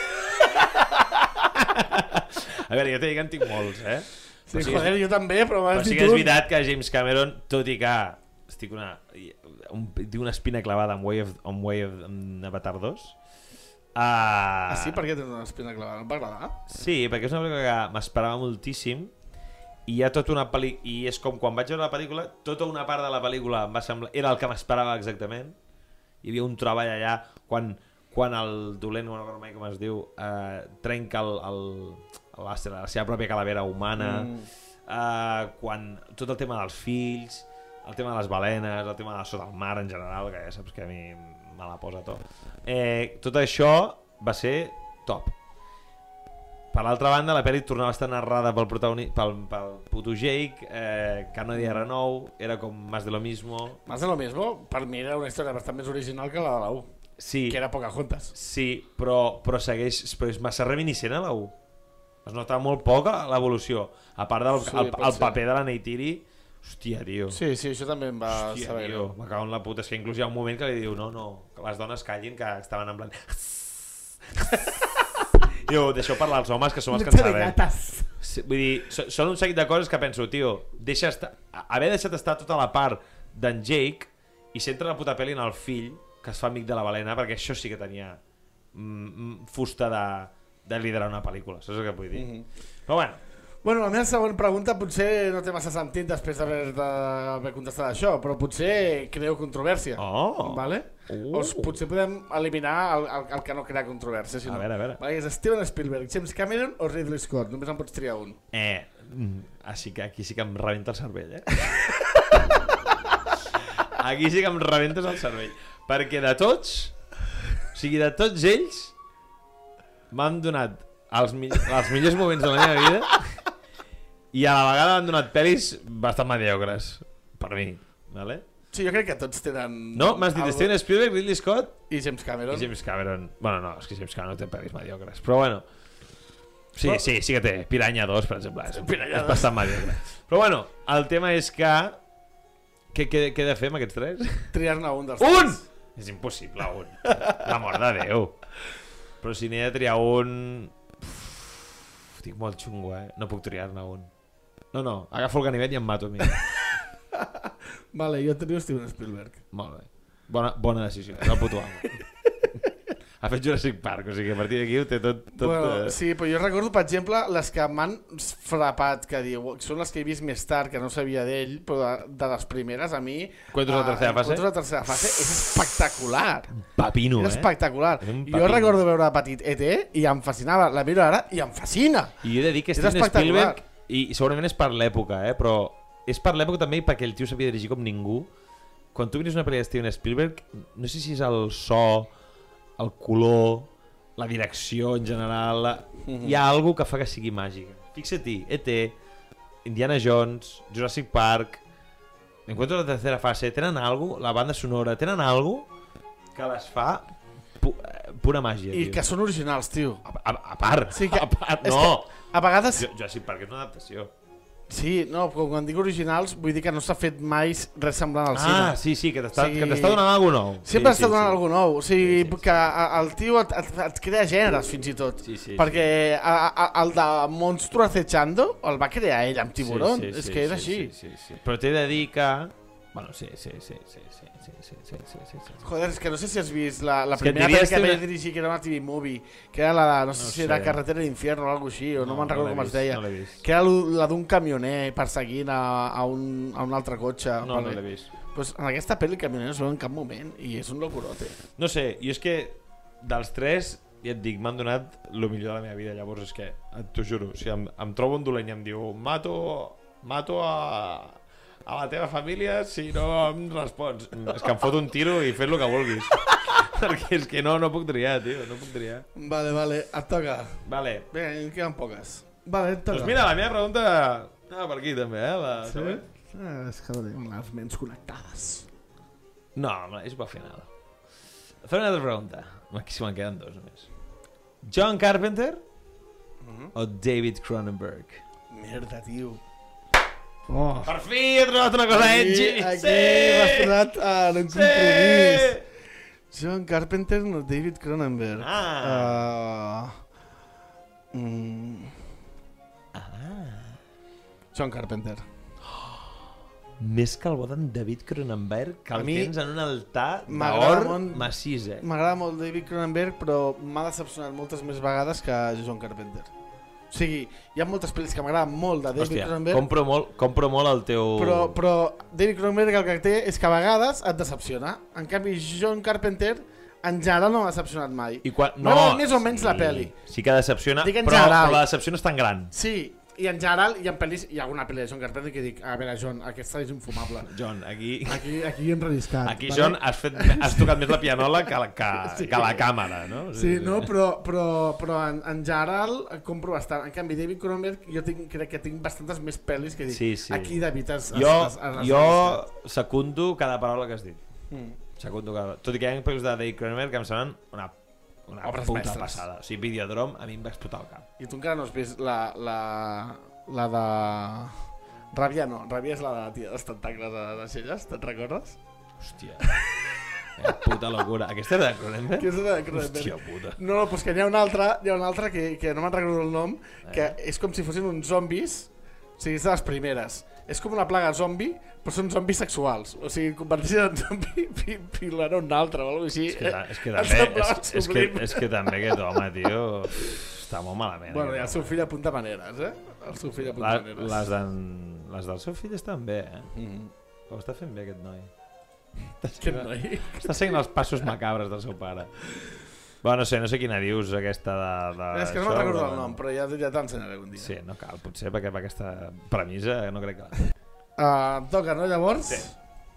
A veure, jo t'he dit que en tinc molts, eh? Sí, Però sí, joder, jo també, però Però m'has sí dit que és un. veritat que James Cameron, tot i que estic una, un, tinc una espina clavada amb Way of, on Way of en Avatar dos. Uh, Ah, sí? Per què tens una espina clavada? No et va agradar? Sí, perquè és una pel·lícula que m'esperava moltíssim i hi ha tota una pel·lícula, i és com quan vaig veure la pel·lícula, tota una part de la pel·lícula em va semblar, era el que m'esperava exactament. Hi havia un treball allà quan, quan el dolent, no recordo mai com es diu, eh, trenca el, el, la, la seva pròpia calavera humana, mm. eh, quan tot el tema dels fills, el tema de les balenes, el tema de sota el mar en general, que ja saps que a mi me la posa tot. Eh, tot això va ser top. Per l'altra banda, la pel·li tornava a estar narrada pel, pel, pel puto Jake, eh, que no hi havia res nou, era com más de lo mismo. Más de lo mismo, per mi era una història bastant més original que la de la U, Sí, que era Pocahontas. sí, però, però segueix, però és massa reminiscent a la U. Es nota molt poc l'evolució. A part del Sí, el, pot el ser. paper de la Neytiri, hòstia, tio. Sí, sí, això també em va Hòstia, saber. tio, me cago en la puta. És que inclús hi ha un moment que li diu no, no, que les dones callin, que estaven en plan... Diu, deixeu parlar els homes, que som els que en Leche de sabem. gatas. Sí, vull dir, so- són un seguit de coses que penso, tio, deixa estar, haver deixat estar tota la part d'en Jake i centra la puta pel·li en el fill que es fa amic de la balena, perquè això sí que tenia mm, fusta de, de liderar una pel·lícula, saps el que vull dir? Mhm. Però bueno, Bueno, la meva següent pregunta potser no té massa sentit després d'haver d'haver contestat això, però potser creu controvèrsia. Oh. Vale? Oh. O s- potser podem eliminar el, el, el que no crea controvèrsia. Si A no. veure, a veure. Vale, és Steven Spielberg, James Cameron o Ridley Scott. Només en pots triar un. eh, mm, així que aquí sí que em rebenta el cervell, eh? Aquí sí que em rebentes el cervell. Perquè de tots, o sigui, de tots ells, m'han donat els, mi els millors moments de la meva vida i a la vegada m'han donat pel·lis bastant mediocres, per mi. vale? Sí, jo crec que tots tenen... No, m'has dit algo... Steven Spielberg, Ridley Scott i James Cameron. i James Cameron. Bueno, no, és que James Cameron no té pel·lis mediocres, però bueno. Sí, però... sí, sí que té. Piranha dos, per exemple. És, Piranha és bastant mediocre. Però bueno, el tema és que... Què, què, què he de fer amb aquests tres? Triar-ne un dels Un! tres. És impossible, un. L'amor de Déu. Però si n'he de triar un... Uf, estic molt xungo, eh? No puc triar-ne un. No, no, agafo el ganivet i em mato a mi. Vale, jo teniu Steven Spielberg. Molt bé. Bona, bona decisió, és el puto amo. Ha fet Jurassic Park, o sigui que a partir d'aquí ho té tot... tot Bueno, eh... sí, però jo recordo, per exemple, les que m'han frapat, que diu, són les que he vist més tard, que no sabia d'ell, però de, de les primeres, a mi... Encuentros a la tercera fase? Encuentros a la tercera fase és espectacular. Papino, és eh? espectacular. És un Jo papino. recordo veure de petit E T i em fascinava. La miro ara i em fascina. I jo he de dir que És Steven espectacular. Spielberg, i segurament és per l'època, eh? Però és per l'època també perquè el tio sabia dirigir com ningú. Quan tu mires una pel·li de Steven Spielberg, no sé si és el so, el color, la direcció en general, la... mm-hmm. hi ha alguna que fa que sigui màgica. Fixa-t'hi, E T, Indiana Jones, Jurassic Park, Encuentro la tercera fase, tenen alguna, la banda sonora, tenen alguna que les fa pu pura màgia. I tio. que són originals, tio. A, a, a part, Sí que- a part, és no. A vegades... Jo, Jurassic Park és una adaptació. Sí, no, però quan dic originals vull dir que no s'ha fet mai res semblant al cine. Ah, sí, sí, que t'està Sí. sí. donant alguna nou. Sempre sí, està donant sí. alguna nou. O sigui, Sí, sí, sí. que a- el tio et, et, et crea gèneres, fins i tot. Sí, sí, Perquè a, a, el de Monstruo Acechando el va crear ell amb Tiburón. Sí, sí, És sí, que és sí, així. Sí, sí, sí. Però t'he de dir que... Bueno, sí, sí, sí, sí, sí, sí, sí, sí, sí, sí, sí. Joder, és que no sé si has vist la, la És que primera diries pel·li que que vaig una- dirigir, que era una T V movie, que era la de, no sé No si era sé. Carretera d'Infierno o alguna així, o no, me'n recordo l'he com es vist, deia. No l'he vist. Que era lo- la d'un camioner perseguint a, a, un, a un altre cotxe. No, no Vale. l'he vist. Pues en aquesta pel·li el camioner no es veu en cap moment i és un locurote. No sé, jo és que dels tres, ja et dic, m'han donat el millor de la meva vida. Llavors és que, t'ho juro, si em, em trobo un dolent i em diu mato, mato a, a la teva família si no em respons. És que em fot un tiro i fes el que vulguis. Perquè és que no, no puc triar, tio, no puc triar. Vale, vale, et toca. Vale. Vinga, en queden poques. Vale, et toca. Doncs mira, la meva pregunta anava per aquí també, eh? La... Sí? Ah, és que tenim les ments connectades. No, és pel final. Faré una altra pregunta. Aquí se me'n queden dos només. John Carpenter Mhm. o David Cronenberg? Merda, tio. Oh. Per fi he trobat una cosa edgy! Aquí m'has posat en un compromís. John Carpenter o David Cronenberg? Ah. Uh, mm, Ah. John Carpenter. Més que el bo d'en David Cronenberg, que A el mi tens en un altar m'agrada d'or molt- massís, eh? M'agrada molt David Cronenberg, però m'ha decepcionat moltes més vegades que John Carpenter. O sigui, hi ha moltes pel·lis que m'agraden molt de David Hòstia, Cronenberg, compro molt, compro molt el teu... però, però David Cronenberg el que té és que a vegades et decepciona. En canvi, John Carpenter en general no m'ha decepcionat mai. I quan... M'agrada més o menys la peli. Sí que decepciona, Dic en però, general. però la decepció no és tan gran. Sí, i en general hi ha pel·lis, hi ha alguna pel·li de John Carpenter que dic, a veure, John, aquesta és infumable. John, aquí... Aquí, aquí hem relliscat. Aquí, John, has, fet, has tocat més la pianola que la, que, Sí. que la càmera, no? Sí, no, però, però, però en, en general compro bastant. En canvi, David Cronenberg, jo tinc, crec que tinc bastantes més pel·lis que dic, Sí, sí. aquí David has, has, Jo, has, has, has jo relliscat. secundo cada paraula que has dit. Mm. Secundo cada... Tot i que hi ha pel·lis de David Cronenberg que em semblen una, una Obres puta mestres. passada. O sigui, Videodrome a mi em va explotar el cap. I tu encara no has vist la, la, la de... Ràbia no, Ràbia és la de la tia dels tentacles de les celles, te'n recordes? Hòstia. Eh, puta locura. Aquesta era de Cronenberg? Que és la de Cronenberg. Hòstia puta. No, no, doncs que n'hi ha una altra, hi ha una altra que, que no me'n recordo el nom, que Eh. és com si fossin uns zombis, o sigui, és de les primeres. És com una plaga zombi, però són zombis sexuals. O sigui, convertir en zombi i pilar un altre o alguna cosa així. És que, ta- és que Em també, semblava és, és, que, sublim. és que també aquest home, tio, està molt malament. Bueno, i aquest el seu home. fill apunta maneres, eh? El seu fill apunta La, maneres. les, d'en, les del seu fill estan bé, eh? Mm. Ho està fent bé aquest noi. Aquest noi. Està seguint els passos macabres del seu pare. Bueno, no sé, no sé quina dius aquesta de... de És que no això, me'n recordo però el bueno. nom, però ja, ja t'ensenyaré algun dia. Sí, no cal, potser perquè per aquesta premissa no crec que... Uh, toca, no, llavors? Sí.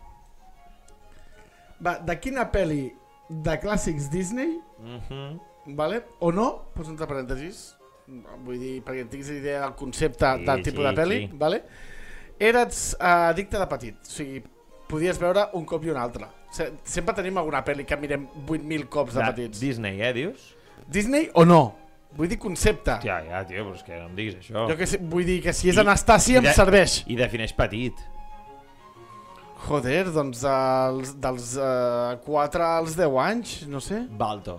Va, de quina pel·li de clàssics Disney, Mhm. vale? o no, poso entre parèntesis, vull dir, perquè tinguis idea del concepte Sí, del tipus sí, de pel·li, sí. vale? Eres uh, addicte de petit, o sigui, podies veure un cop i un altre. Sempre tenim alguna pel·li que mirem vuit mil cops de, de petits. Disney, eh, dius? Disney o no? Vull dir concepte. Ja, ja, tio, però és que no em diguis això. Jo que sé, vull dir que si és Anastàcia em de, serveix. I defineix petit. Joder, doncs dels, dels uh, quatre als deu anys, no sé. Balto.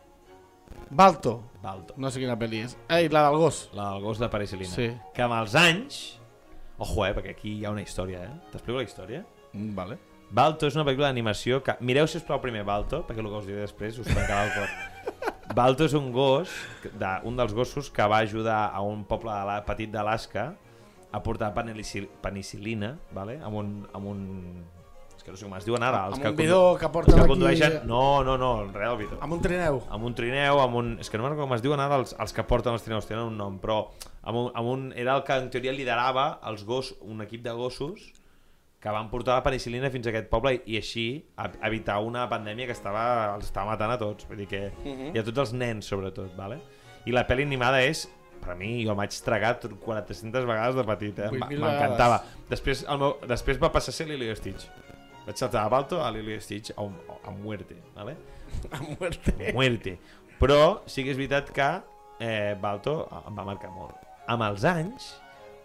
Balto. Balto. No sé quina pel·li és. Ei, la del gos. La del gos de Paris-Hilina. Sí. Que amb els anys... Ojo, eh, perquè aquí hi ha una història, eh? T'explico la història? Mm, vale. Balto és una pel·lícula d'animació que... Mireu, si us plau, primer Balto, perquè el que us diré després us tancarà el cor. Balto és un gos, de, un dels gossos que va ajudar a un poble de la, petit d'Alaska a portar penicil·lina, vale? amb, un, amb un... És que no sé com es diuen ara. Els amb que un bidó que porten que aquí... condueixen... No, no, no, en real bidó. Amb un trineu. Amb un trineu, amb un... És que no m'agrada com es diuen ara els, els que porten els trineus, tenen un nom, però amb un, amb un... era el que en teoria liderava els gos, un equip de gossos que van portar la penicil·lina fins a aquest poble i, i així evitar una pandèmia que estava, els estava matant a tots. Vull dir que uh -huh. i a tots els nens, sobretot, vale? I la pel·li animada és, per mi, jo m'haig tragat quatre-centes vegades de petit, eh? M'encantava. Després, el meu, després va passar a ser Lilo i Stitch. Vaig saltar a Balto a Lilo i Stitch a, a muerte, vale? A muerte. A muerte. Però sí que és veritat que eh, Balto em va marcar molt. Amb els anys,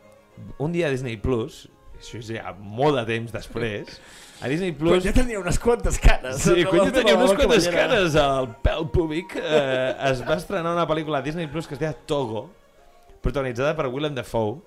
un dia a Disney Plus, això és ja molt de temps després, a Disney Plus... Quan ja tenia unes quantes cares. Sí, quan ja tenia unes quantes cares al pèl públic, eh, es va estrenar una pel·lícula a Disney Plus que es deia Togo, protagonitzada per Willem Dafoe,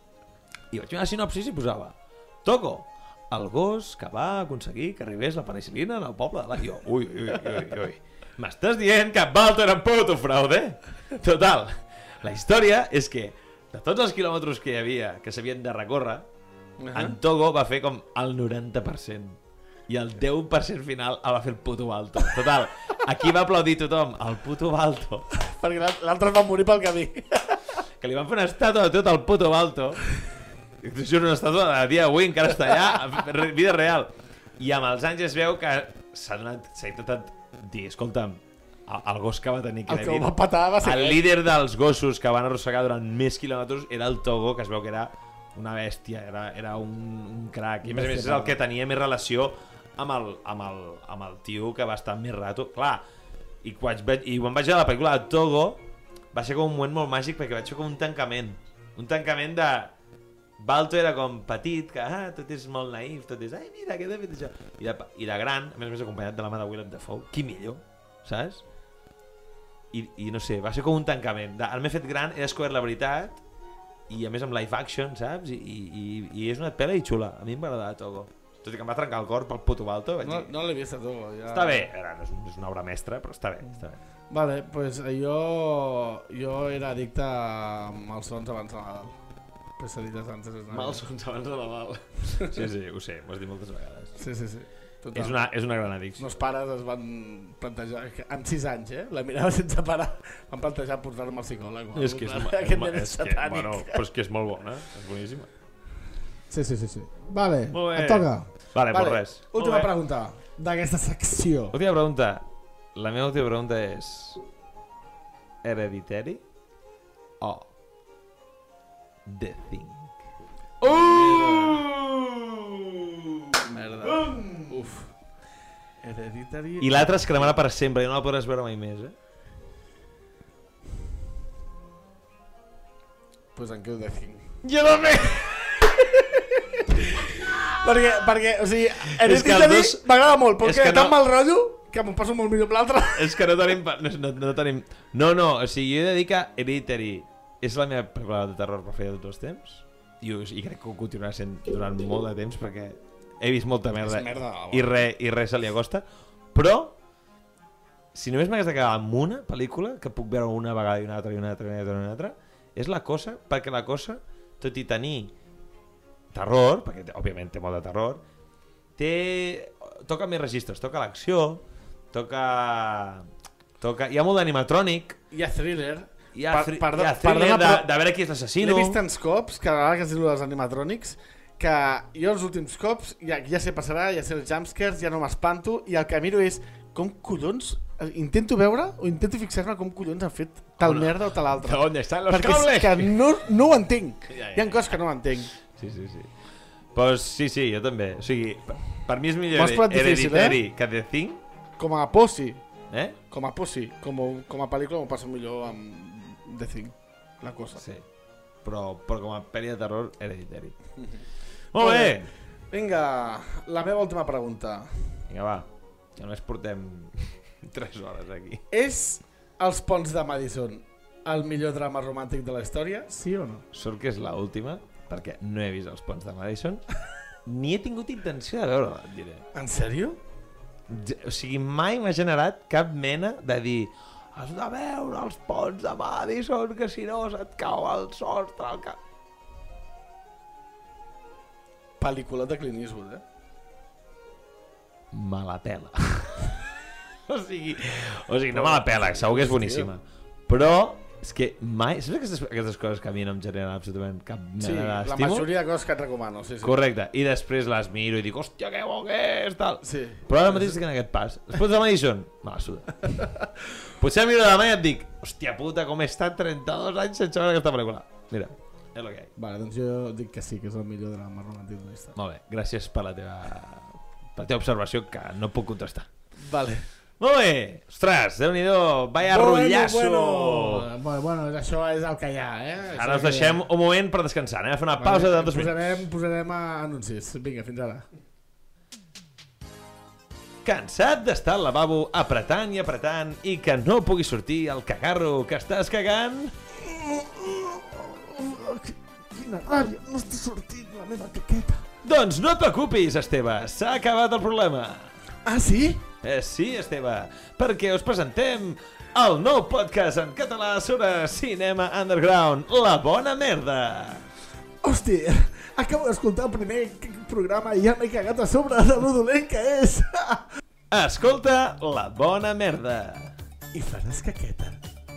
i vaig veure una sinopsis i posava Togo, el gos que va aconseguir que arribés la penicil·lina en el poble de la... Jo, ui, ui, ui, ui. M'estàs dient que Balto era un puto fraude? Total. La història és que de tots els quilòmetres que hi havia que s'havien de recórrer, Uh -huh. en Togo va fer com el noranta per cent i el deu per cent final el va fer el puto Balto. Total, aquí va aplaudir tothom el puto Balto perquè l'altre va morir pel camí, que li van fer una estàtua de tot el puto Balto. Això és una estàtua de dia d'avui, encara està allà, vida real. I amb els anys es veu que s'ha donat, s'ha intentat dir, escolta'm, el, el gos que va tenir el que ho va patar va ser el líder dels gossos que van arrossegar durant més quilòmetres era el Togo, que es veu que era una bèstia, era, era un, un crac. I a més a més és el que tenia més relació amb el, amb el, amb el tio que va estar més rato. Clar, i quan vaig, i quan vaig a la pel·lícula de Togo va ser com un moment molt màgic perquè vaig fer com un tancament. Un tancament de... Balto era com petit, que ah, tot és molt naïf, tot és... Ai, mira, què t'he fet això? I de, I de gran, a més a més acompanyat de la mà de Willem Dafoe, qui millor, saps? I, i no sé, va ser com un tancament. De, el m'he fet gran, he descobert la veritat i a més amb live action, saps? I, i, i és una pel·li xula. A mi em va agradar Togo. Tot i que em va trencar el cor pel puto Balto. Vaig no dir... no l'he vist a Togo. Ja... Està bé, era, no és, és una obra mestra, però està bé. Està bé. Vale, pues jo, jo era addicte a malsons abans de Nadal. Pesadites antes de Nadal. Malsons abans de Nadal. Sí, sí, ho sé, ho has dit moltes vegades. Sí, sí, sí. Total. És una, és una gran addicció. Els meus pares es van plantejar, amb sis anys, eh? La mirava sense parar, van plantejar portar-me al psicòleg. És que és, aquest és, nen és és que, satànic. bueno, però és que és molt bona, és boníssima. Sí, sí, sí, sí. Vale, Molt bé. et toca. Vale, Vale, pues res. última pregunta d'aquesta secció. Última pregunta. La meva última pregunta és... Hereditary o The Thing? Uh! Merda. Uf. Hereditary... I l'altra es cremarà per sempre i no la podràs veure mai més, eh? Pues em quedo The Thing. Jo també! perquè, perquè, o sigui, És que Hereditary els dos- m'agrada molt, és perquè que tan no- mal rotllo que m'ho passo molt millor amb l'altre. És que no tenim... pa- No, no, no tenim... No, no, o sigui, jo he de dir que Hereditary és la meva pel·lícula de terror preferida de tots els temps i, i crec que ho continuarà sent durant molt de temps perquè he vist molta merda, merda i res i res se li acosta, però si només m'hagués de quedar amb una pel·lícula que puc veure una vegada i una altra i una altra i una altra, i una altra és La Cosa, perquè La Cosa, tot i tenir terror, perquè òbviament té molt de terror, té... toca més registres, toca l'acció, toca... toca... hi ha molt d'animatrònic, Hi ha thriller. hi ha, Per- thri... perdó- hi ha thriller perdona, de, però- de veure qui és l'assassino. L'he vist tants cops, que ara que has dit dels animatrònics, que jo els últims cops ja, ja sé passarà, ja sé els jumpscares, ja no m'espanto, i el que miro és com collons, intento veure o intento fixar-me com collons han fet tal Una- merda o tal altra. ¿Dónde están los Perquè cables? és que no, no ho entenc. Ja, ja, Hi ha ja. coses que no ho entenc. Sí, sí, sí. Pues sí, sí, jo també. O sigui, Per mi és millor M'ho has posat difícil, Hereditary eh? que The Thing. Com a por, sí. Eh? Com a por, sí. Com a, com a pel·lícula m'ho passo millor amb The Thing. La cosa. Sí. Però, però com a pel·li de terror, Hereditary. Molt bé! Vinga, la meva última pregunta. Vinga, va. Ja només portem tres hores aquí. És Els ponts de Madison el millor drama romàntic de la història? Sí o no? Sort que és l'última, perquè no he vist Els ponts de Madison, ni he tingut intenció de veure-la, et diré. En sèrio? O sigui, mai m'ha generat cap mena de dir has de veure Els ponts de Madison, que si no se't cau el sostre al cap. Pel·lícula de Clint Eastwood, eh? Me la pela. o sigui, o sigui, no me la pela, segur que és boníssima. Però és que mai... Saps aquestes, aquestes coses que a mi no em generen absolutament cap mena Sí, d'estímul? la majoria de coses que et recomano, sí, sí. Correcte, i després les miro i dic, hòstia, que bo que és, tal. Sí. Però ara mateix estic en aquest pas. Els ponts de Madison, me la suda. Potser a miro demà i et dic, hòstia puta, com he estat trenta-dos anys sense veure aquesta pel·lícula. Mira, és el que hi ha. Vale, doncs jo dic que sí, que és el millor drama romàntic de la història. Molt bé, gràcies per la teva, per la teva observació, que no puc contrastar. Vale. Molt bé, ostres, Déu-n'hi-do, vaya rotllasso. Bueno, bueno, bueno, això és el que hi ha, eh? Això Ara us que deixem hi ha. un moment per descansar, anem a fer una pausa de dos minuts. Posarem, posarem a anuncis. Vinga, fins ara. Cansat d'estar al lavabo apretant i apretant i que no pugui sortir el cagarro que estàs cagant? Quina ràbia, no està sortint la meva caqueta. Doncs no et preocupis, Esteve, s'ha acabat el problema. Ah, sí? Eh, sí, Esteve, perquè us presentem el nou podcast en català sobre cinema underground, La Bona Merda. Hòstia, acabo d'escoltar el primer programa i ja m'he cagat a sobre de lo dolent que és. Escolta La Bona Merda. I faràs caqueta.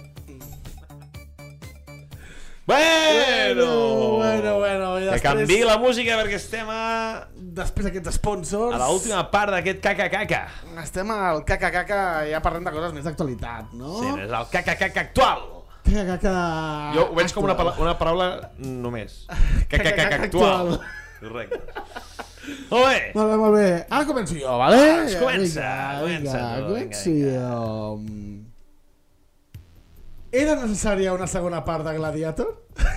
Bueno, bueno, bueno. I que després, canvi la música perquè estem a, després aquests sponsors... a l'última part d'aquest caca-caca. Estem al caca-caca, ja parlem de coses més d'actualitat, no? Sí, és el caca-caca actual. Caca-caca... Jo ho veig com una, pala una paraula només. Caca-caca actual. Correcte. Molt bé. Molt bé, molt bé. Ara començo jo, vale? Ah, comença, vinga, comença vinga, tu, començo vinga, jo. Era necessària una segona part de Gladiator?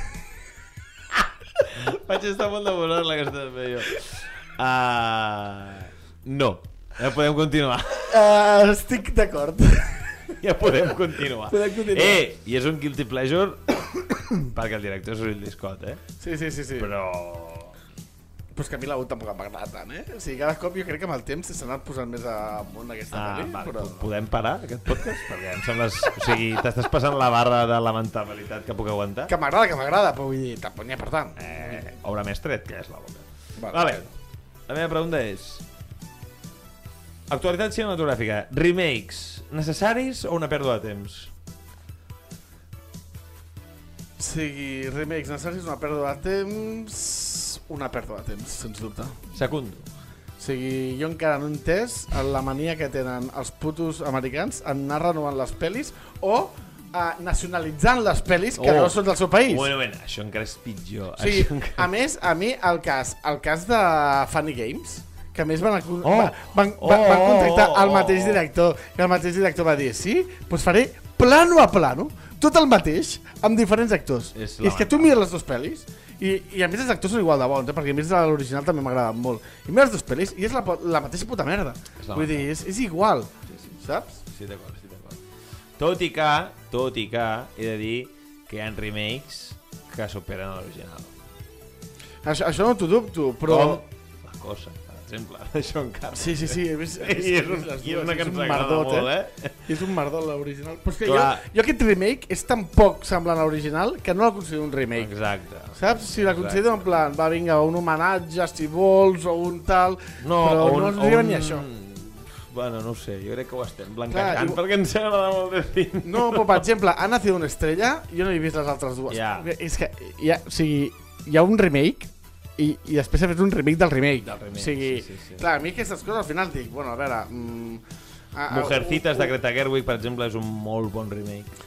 Vaig estar molt de voler-la que estàs fent jo. Uh, no. Ja podem continuar. Uh, estic d'acord. Ja podem continuar. Podem continuar. Eh, i és un guilty pleasure perquè el director és Ridley Scott, eh? Sí, sí, sí, sí. Però... Però és que a mi la U tampoc em va agradar tant, eh? O sigui, cada cop jo crec que amb el temps s'ha anat posant més amunt aquesta Ah, pel·li, va, però... podem parar aquest podcast? Perquè em sembles... O sigui, t'estàs passant la barra de lamentabilitat que puc aguantar? Que m'agrada, que m'agrada, però vull dir, tampoc n'hi ha per tant. Eh, obra mestra et és la boca. Vale. Vale. La meva pregunta és... Actualitat cinematogràfica. Remakes, necessaris o una pèrdua de temps? O sigui, remakes necessaris, una pèrdua de temps... Una pèrdua de temps, sens dubte. Secundo. O sigui, jo encara no he entès la mania que tenen els putos americans en anar renovant les pel·lis o uh, nacionalitzant les pel·lis que Oh. no són del seu país. Bueno, bueno, això encara és pitjor. O sigui, Això encara... a més, a mi el cas, el cas de Funny Games, que a més van, oh. Oh. van, van, van, van contractar el mateix director, que el mateix director va dir, sí, doncs faré plano a plano, tot el mateix, amb diferents actors. És I és que tu mires les dues pel·lis, i, i a més els actors són igual de bons, eh? Perquè a més l'original també m'agrada molt. I mires les dues pel·lis i és la, la mateixa puta merda. Vull dir, és, és igual, Sí, sí. saps? Sí, d'acord, sí, d'acord. Tot i que, tot i que, he de dir que hi ha remakes que superen l'original. Això, això no t'ho dubto, però... Com La Cosa, per exemple, de John Carter. Sí, sí, sí. He vist, he vist, I he és, un, vist les i és dues, una que és ens un agrada merdot, molt, eh? eh? És un merdot l'original. Però és que jo, Clar. jo aquest remake és tan poc semblant a l'original que no la considero un remake. Exacte. Saps? Si la considero en plan, va, vinga, un homenatge, si vols, o un tal... No, però o un, no ens o arriba un... ni això. Bueno, no ho sé, jo crec que ho estem Clar, blancejant i- perquè ens agrada molt de film. No, però per exemple, Ha nacido una estrella, jo no he vist les altres dues. Ja. És que hi ha, o sigui, hi ha un remake i, i després s'ha fet un remake del remake. Del remake, o sigui, sí, sí, sí. clar, a mi aquestes coses al final dic, bueno, a veure... Mm, a, a, Mujercitas u- de Greta Gerwig, per exemple, és un molt bon remake.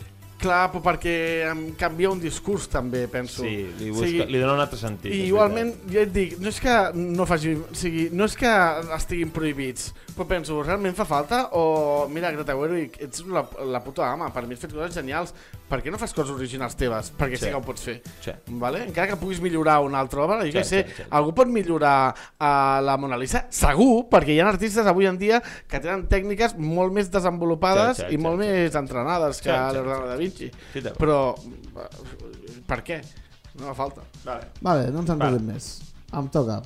Clar, però perquè em canvia un discurs també, penso. Sí, li, busca, sí, li dona un altre sentit. I igualment, ja et dic, no és que no faci, o sigui, no és que estiguin prohibits, però penso, realment fa falta? O, mira, Greta Gerwig, ets la, la puta ama, per mi has fet coses genials, per què no fas coses originals teves? Perquè sí, sí que ho pots fer. Sí. Vale? Encara que puguis millorar una altra obra, jo sí, què sé, sí, sí. Algú pot millorar a la Mona Lisa? Segur, perquè hi ha artistes avui en dia que tenen tècniques molt més desenvolupades sí, sí, i molt sí, més sí. entrenades que sí, sí, l'Leonardo da Vinci. Sí, però per què? No fa falta. Vale, vale no ens enredim més. Em toca.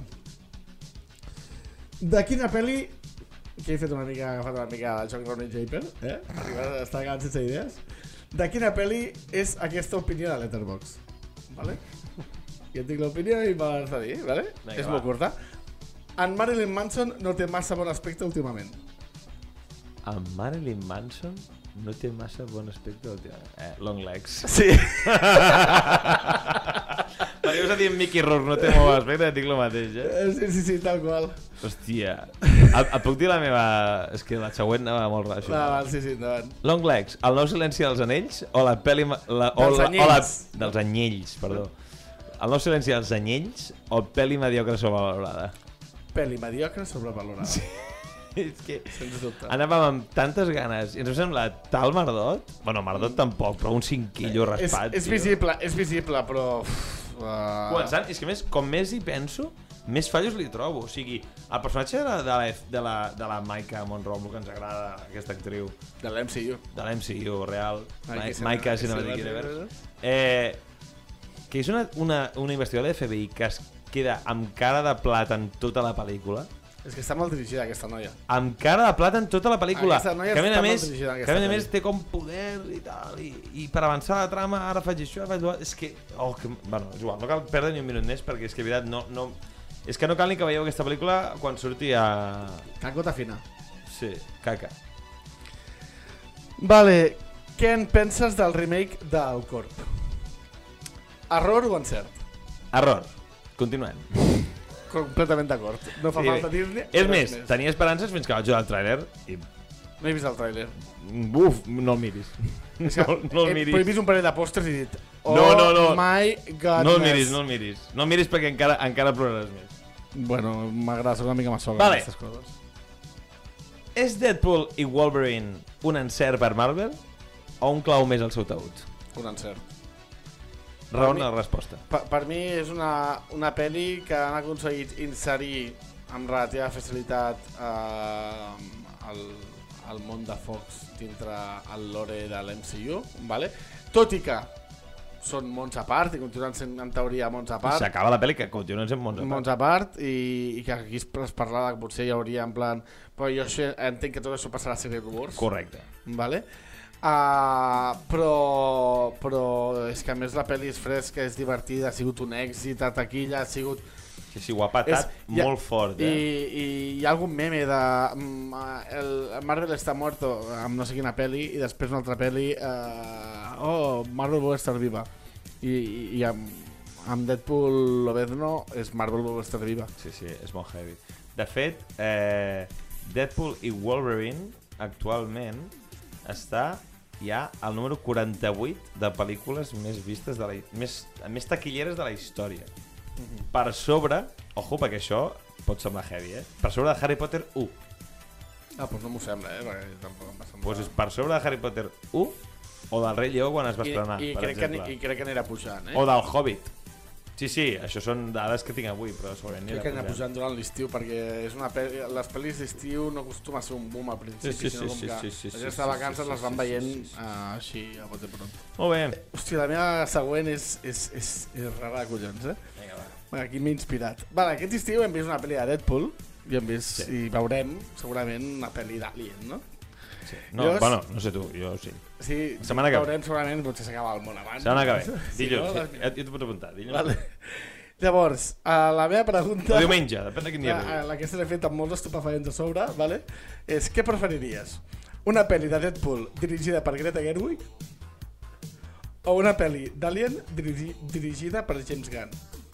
De quina pel·li, que he fet una mica, he agafat una mica el joc Ronnie Japer, eh? Està acabant sense idees. De quina pel·li és aquesta opinió de Letterboxd? Vale? Jo et dic l'opinió i me l'has de dir, vale? Venga, és va. Molt curta. En Marilyn Manson no té massa bon aspecte últimament. En Marilyn Manson no té massa bon aspecte últimament. Eh, long legs. Sí. Perquè us ha dit Mickey Rourke no té molt bon aspecte, et dic el mateix, eh? Sí, sí, sí, tal qual. Hòstia. Et, et puc dir la meva... És que la següent anava molt ràpid. Va, va, sí, sí, endavant. Long legs, el nou silenci dels anells o la pel·li... La, o dels la, anyells. O la, dels anyells, perdó. El nou silenci dels anyells o pel·li mediocre sobrevalorada? Pel·li mediocre sobrevalorada. Sí. És que anàvem amb tantes ganes i ens sembla tal merdot. Bueno, merdot tampoc, però un cinquillo raspat. És, és visible, és visible, però... Uh... Començant, és que més, com més hi penso, més fallos li trobo. O sigui, el personatge de la, de la, de la, de la Maika Monroe, que ens agrada, aquesta actriu. De l'M C U. De l'M C U, real. Maika Cinematic Universe. Eh, que és una, una, una investigadora de F B I que es queda amb cara de plata en tota la pel·lícula. És que està molt dirigida aquesta noia. Amb cara de plata en tota la pel·lícula. Aquesta noia que a està més, molt dirigida. Que a més té com poder i tal, i, i per avançar la trama ara faig això, ara faig això. És que, oh, que... Bueno, és igual, no cal perdre ni un minut més perquè és que, veritat, no, no... És que no cal ni que veieu aquesta pel·lícula quan surti a... Cacota fina. Sí, caca. Vale, què en penses del remake del Corp? Error o encert? Error. Continuem. Completament d'acord. No fa sí, falta dir-li. És més, més, tenia esperances fins que vaig veure el tràiler i... No he vist el tràiler. Uf, no el miris. No, no el miris. Però he vist un parell de pòsters i he dit oh no, no, no. my godness. No el miris, no el miris. No el miris perquè encara, encara ploraràs més. Bueno, m'agrada ser una mica massoga vale. Aquestes coses. És Deadpool i Wolverine un encert per Marvel o un clau més al seu taüt? Un encert. Raona la resposta. Per, per mi és una, una pel·li que han aconseguit inserir amb relativa facilitat eh, el, el món de Fox dintre el lore de l'M C U, vale? Tot i que són mons a part i continuen sent en teoria mons a part. S'acaba la pel·li que continuen sent mons a part. Mons a part i, i que aquí es parlava que potser hi hauria en plan... Però jo entenc que tot això passarà a Secret Wars. Correcte. Vale? Uh, però, però és que a més la pel·li és fresca, és divertida, ha sigut un èxit a taquilla, ha sigut... Sí, sí, ho ha patat és, molt ha, fort, eh? I, I hi ha algun meme de um, el Marvel està muerto amb no sé quina pel·li i després una altra pel·li uh, oh, Marvel vol estar viva i, i, i amb, amb Deadpool Lobezno és Marvel vol estar viva. Sí, sí, és molt heavy. De fet, eh, Deadpool i Wolverine actualment està ja al número quaranta-vuit de pel·lícules més vistes, de la, més, més taquilleres de la història. Mm-hmm. Per sobre, ojo, perquè això pot semblar heavy, eh? Per sobre de Harry Potter u. Ah, doncs no m'ho sembla, eh? Perquè tampoc em va semblar... Pues és per sobre de Harry Potter u o del Rei Lleó quan es va estrenar, I, i per crec exemple. Que, I crec que anirà pujant, eh? O del Hobbit. Sí, sí, això són dades que tinc avui, però segurament anirà pujant. Crec que anirà pujant durant l'estiu, perquè és una pel·li, les pel·lis d'estiu no acostuma a ser un boom al principi, sí, sí, sinó com sí, que sí, sí, sí, aquestes vacances sí, sí, les van sí, veient sí, sí, sí. Uh, així a bote pronto. Molt bé. Hòstia, la meva següent és, és, és, és rara de collons, eh? Vinga, va. Bueno, aquí m'he inspirat. Vale, aquest estiu hem vist una pel·li de Deadpool i hem vist, sí. i veurem segurament una pel·li d'Alien, no? Sí. No, Llavors, bueno, no sé tu, jo sí. Sí, setmana que veurem segurament, potser s'acaba el món abans. Setmana que ve, sí, dilluns, no? ja, ja t'ho pots apuntar, dilluns. Vale. Llavors, uh, la meva pregunta... O diumenge, depèn de quin dia. La, la que se l'he fet amb molts estupefacents a sobre, vale? És què preferiries? Una pel·li de Deadpool dirigida per Greta Gerwig o una pel·li d'Alien dirigi, dirigida per James Gunn?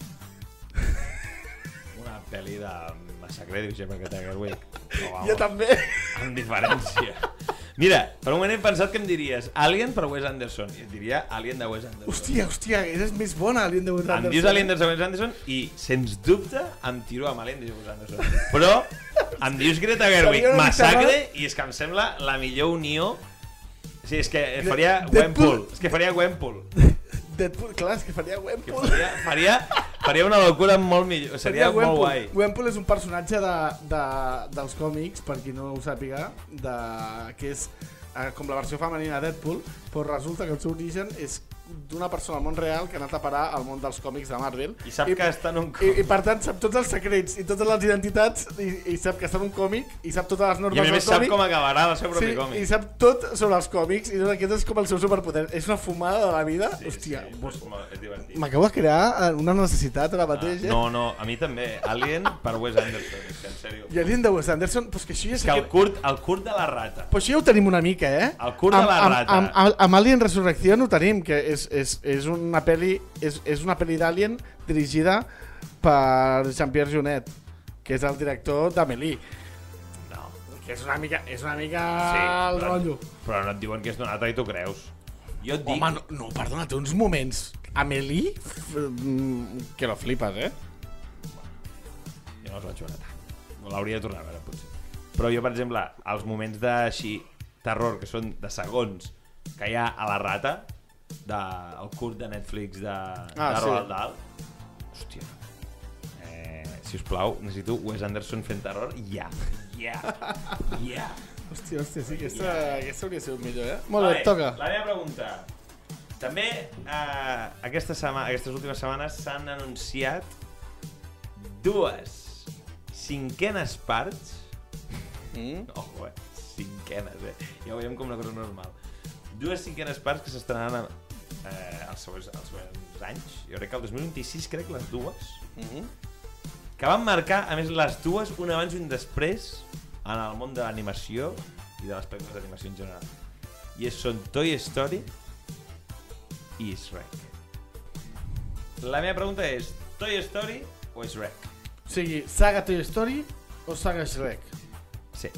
Una pel·li de Massacre dirigida per Greta Gerwig. Oh, jo també. Amb diferència. Mira, per un moment he pensat que em diries Alien per Wes Anderson. I et diria Alien de Wes Anderson. Hòstia, hòstia, eres més bona, Alien de Wes Anderson. Em dius Alien de Wes Anderson i, sens dubte, em tiro amb Alien de Wes Anderson. Però em dius Greta Gerwig, Massacre, i és que em sembla la millor unió. Sí, és que faria Gwenpool. És que faria Gwenpool. Deadpool, clar, és que faria Gwenpool. Faria, faria, faria una locura molt millor. Seria faria molt guai. Gwenpool és un personatge de, de, dels còmics, per qui no ho sàpiga, de, que és eh, com la versió femenina de Deadpool, però resulta que el seu origen és d'una persona al món real que ha anat a parar al món dels còmics de Marvel. I sap I, que està en un còmic. I, I per tant sap tots els secrets i totes les identitats i, i sap que està en un còmic i sap totes les normes del còmic. I a més sap com acabarà el seu propi sí, còmic. I sap tot sobre els còmics i tot aquest és com el seu superpoder. És una fumada de la vida. Sí, hòstia, sí, vos... és divertit. M'acabo de crear una necessitat ara mateix, ah, eh? No, no, a mi també. Alien per Wes Anderson, és que en sèrio. I Alien de Wes Anderson, pues que això ja és que el curt, el curt de la rata. Pues això ja ho tenim una mica, eh? El curt de la amb, rata. Amb, amb, amb Alien Resurrección ho tenim, que és, és, és una pel·li és, és una pel·li d'Alien dirigida per Jean-Pierre Jeunet, que és el director d'Amélie. No. Que és una mica, és una mica sí, el però, rotllo. Però no et diuen que és d'una altra i tu creus. Jo et dic... Home, no, no, perdona, té uns moments Amélie que lo flipes, eh? Jo no els vaig veure tant. L'hauria de tornar a veure, potser. Però jo, per exemple, els moments d'així terror, que són de segons, que hi ha a la rata, del curt de Netflix de, ah, de Roald sí. Dahl. Hòstia. Eh, si us plau, necessito Wes Anderson fent terror ja. Ja. Ja. Hòstia, hòstia, sí, aquesta, yeah. aquesta hauria sigut millor, eh? Molt bé, toca. La meva pregunta. També eh, aquesta setmana, aquestes últimes setmanes s'han anunciat dues cinquenes parts. Mm? Ojo, eh? Cinquenes, eh? Ja ho veiem com una cosa normal. Dues cinquenes parts que s'estrenaran eh, els, següents, els següents anys. Jo crec que el dos mil vint-i-sis, crec, les dues. Mm-hmm. Que van marcar, a més, les dues, un abans i un després en el món de l'animació i de les pel·lícules d'animació en general. I són Toy Story i Shrek. La meva pregunta és, Toy Story o Shrek? O sigui, saga Toy Story o saga Shrek? Sí.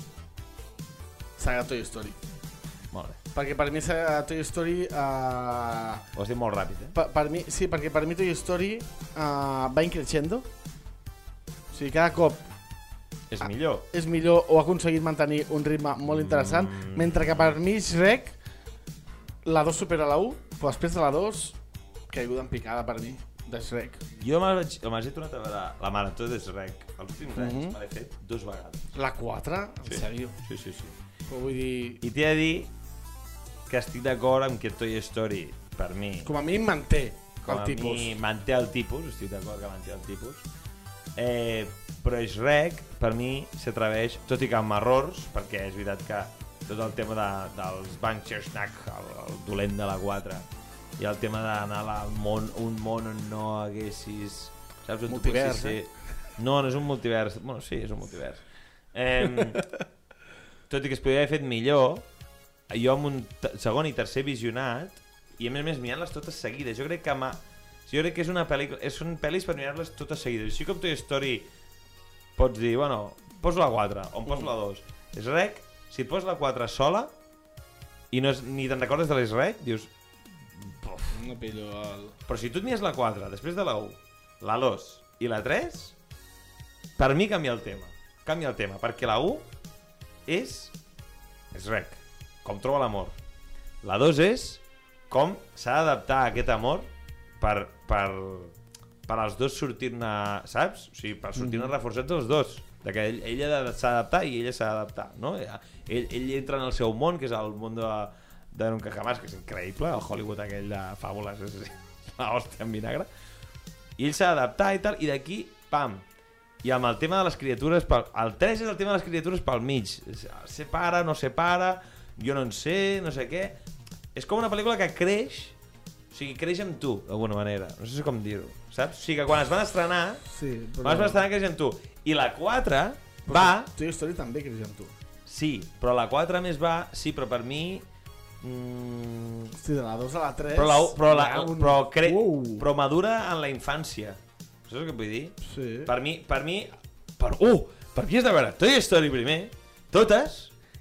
Saga Toy Story. Molt bé. Perquè per mi Toy Story... Uh, Ho has dit molt ràpid, eh? Per, per mi, sí, perquè per mi Toy Story uh, va increixendo. O sigui, cada cop... És millor. Uh, és millor o ha aconseguit mantenir un ritme molt interessant, mm. mentre que per mi Shrek, la dos supera la u, però després de la dos, caiguda en picada per mi, de Shrek. Jo m'has tornat a veure la marató de Shrek. Els últims anys mm -hmm. me l'he fet dos vegades. La quatre? En sí. sèrio? Sí, sí, sí. Però vull dir... I t'he de dir que estic d'acord amb que Toy Story, per mi... Com a mi manté com el tipus. Com a mi manté el tipus, estic d'acord que manté el tipus. Eh, però Shrek, per mi, s'atreveix, tot i que amb errors, perquè és veritat que tot el tema de, dels Banchersnack, el, el dolent de la quatre, i el tema d'anar a món, un món on no haguessis... Saps on multivers, ser... eh? No, no és un multivers. Bueno, sí, és un multivers. Eh, tot i que es podria haver fet millor, jo amb un segon i tercer visionat, i a més a més mirant-les totes seguides, jo crec que ma... jo crec que és una pel·lícula, són pel·lis per mirar-les totes seguides. Així com Toy Story pots dir, bueno, poso la quatre o em poso la dos. Shrek, si et poses la quatre sola i no és, ni te'n recordes de l'Shrek, dius... Puf. No pillo el... Però si tu et mires la quatre, després de la u, la dos i la tres, per mi canvia el tema. Canvia el tema, perquè la u és Shrek, com troba l'amor. La dos és com s'ha d'adaptar aquest amor per, per, per als dos sortir-ne, saps? O sigui, per sortir-ne mm-hmm. reforçats els dos. De que ell, ella s'ha d'adaptar i ella s'ha d'adaptar, no? Ell, ell entra en el seu món, que és el món de, de Nunca Jamás, que és increïble, el Hollywood aquell de fàbules, és l'hòstia en vinagre. I ell s'ha d'adaptar i tal, i d'aquí, pam. I amb el tema de les criatures, el tres és el tema de les criatures pel mig. Separa, no separa, jo no en sé, no sé què. És com una pel·lícula que creix, o sigui, creix amb tu, d'alguna manera. No sé com dir-ho, saps? O sigui, que quan es van estrenar, sí, però... quan es van estrenar creix amb tu. I la quatre però va... Toy Story també creix amb tu. Sí, però la quatre més va... Sí, però per mi... Mm... Hosti, de la dos a la tres... Però, la, però, la, un... però, cre... uh. però madura en la infància. Saps el que vull dir? Sí. Per mi... Per mi... Per, uh, per mi has de veure Toy Story primer, totes,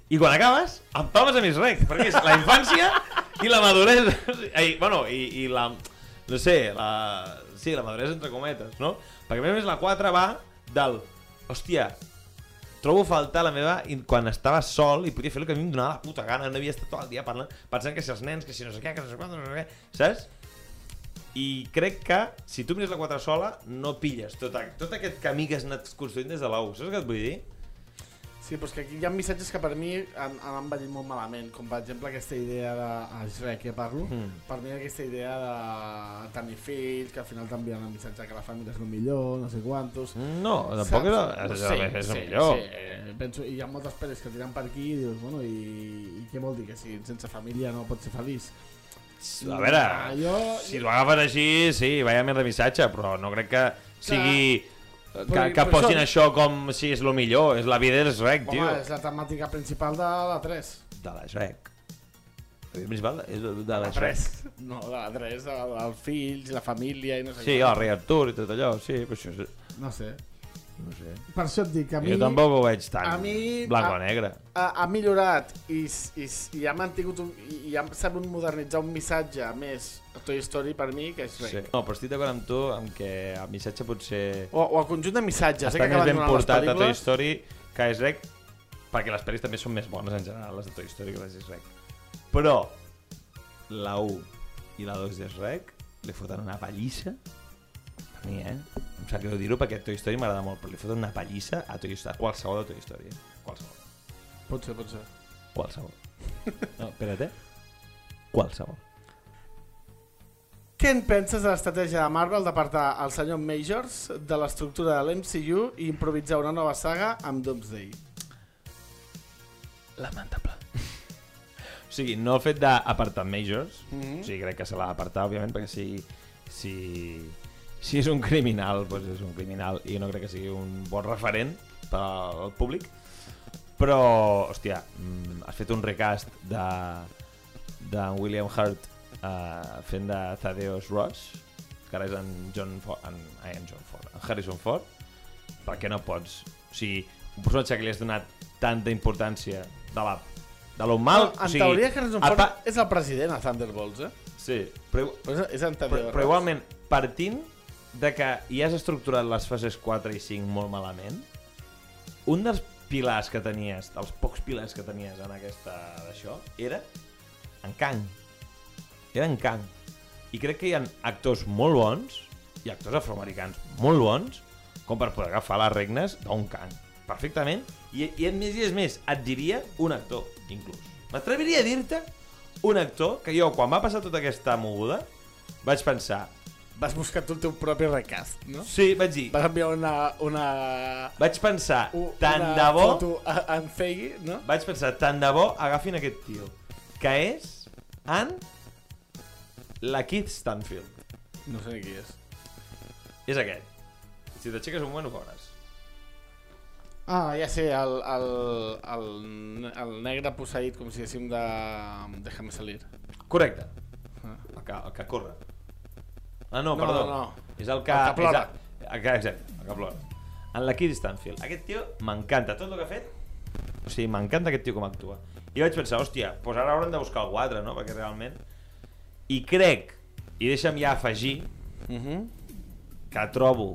I quan acabes, empalmes amb Shrek, perquè és la infància i la maduresa. I, bueno, i, i la... No sé, la... Sí, la maduresa entre cometes, no? Perquè a més la quatre va del... Hòstia, trobo a faltar la meva... Quan estava sol i podia fer el que a mi em donava la puta gana, no havia estat tot el dia parlant, pensant que si els nens, que si no sé què, que no sé quan, no sé què, saps? I crec que si tu mires la quatre sola no pilles tot, tot aquest camí que has anat construint des de l'ou, saps què et vull dir? Sí, però és que aquí hi ha missatges que per mi han, han envellit molt malament, com per exemple aquesta idea de... A Shrek, ja parlo. Mm. Per mi aquesta idea de tenir fills, que al final t'envien el missatge que la família és el millor, no sé quantos... No, tampoc és, és, sí, és el sí, millor. Sí. Penso, i hi ha moltes pel·lis que tiren per aquí i dius, bueno, i, i què vol dir? Que si sense família no pots ser feliç? A veure, jo... si t'ho agafes així, sí, vaya merda missatge, però no crec que sigui... Que, però, que posin però això com si és el millor, és la vida és Shrek, tio. Home, és la temàtica principal de la tres. De la Shrek. La vida principal és de la tres. Shrek. No, de la tres, els fills, la família i no sé sí, el rei Artur i tot allò, sí, però això és... No sé. No sé. Per això et dic, a mi... Jo tampoc ho veig tan mi, blanc o negre. Ha, ha millorat i, i, i ha mantingut un, i ha sabut modernitzar un missatge més a Toy Story per mi que és Shrek. Sí. No, però estic d'acord amb tu amb que el missatge potser... O, o el conjunt de missatges. Està eh, que més ben portat a Toy Story que a Shrek, perquè les pel·lis també són més bones en general, les de Toy Story que les de Shrek. Però la u i la dos de Shrek li foten una pallissa a mi, eh? Em sap greu dir-ho perquè Toy Story m'agrada molt, però li foten una pallissa a Toy Story, a qualsevol de Toy Story, eh? Qualsevol. Pot ser, pot ser. Qualsevol. No, espera't, eh? Qualsevol. Què en penses de l'estratègia de Marvel d'apartar el senyor Majors de l'estructura de l'M C U i improvisar una nova saga amb Doomsday? Lamentable. O sigui, no el fet d'apartar Majors, mm -hmm. o sigui, crec que se l'ha d'apartar, òbviament, perquè si, si, si és un criminal, doncs és un criminal i no crec que sigui un bon referent per al públic. Però, hòstia, has fet un recast de, de William Hurt uh, fent de Thaddeus Ross, que ara és en John Ford, en, ai, en John Ford, en Harrison Ford. Per què no pots? O sigui, un personatge que li has donat tanta importància de la de lo mal... No, en o sigui, teoria Harrison Ford pa... és el president a Thunderbolts, eh? Sí, però, però és, és però, però igualment, partint de que ja has estructurat les fases quatre i cinc molt malament, un dels pilars que tenies, dels pocs pilars que tenies en aquesta d'això, era en Kang. Era en Kang. I crec que hi ha actors molt bons, i actors afroamericans molt bons, com per poder agafar les regnes d'un Kang. Perfectament. I, i més i és més, et diria un actor, inclús. M'atreviria a dir-te un actor que jo, quan va passar tota aquesta moguda, vaig pensar... Vas buscar tu el teu propi recast, no? Sí, vaig dir... Vas enviar una... una... Vaig pensar, una tant de bo... foto a en Feige, no? Vaig pensar, tant de bo agafin aquest tio, que és en Lakeith Stanfield. No sé ni qui és. És aquest. Si t'aixeques un moment ho veuràs. Ah, ja sé, el, el, el, el negre posseït, com si diguéssim, de... Déjame salir. Correcte. Ah. El que, el que corre. Ah, no, No, perdó. no, no. És el que... El que plora. És el, el que, exacte, el que plora. En Lakeith Stanfield. Aquest tio m'encanta. Tot el que ha fet, o sigui, m'encanta aquest tio com actua. I vaig pensar, hòstia, doncs ara haurem de buscar algú altre, no? Perquè realment... I crec, i deixa'm ja afegir, Uh -huh. que trobo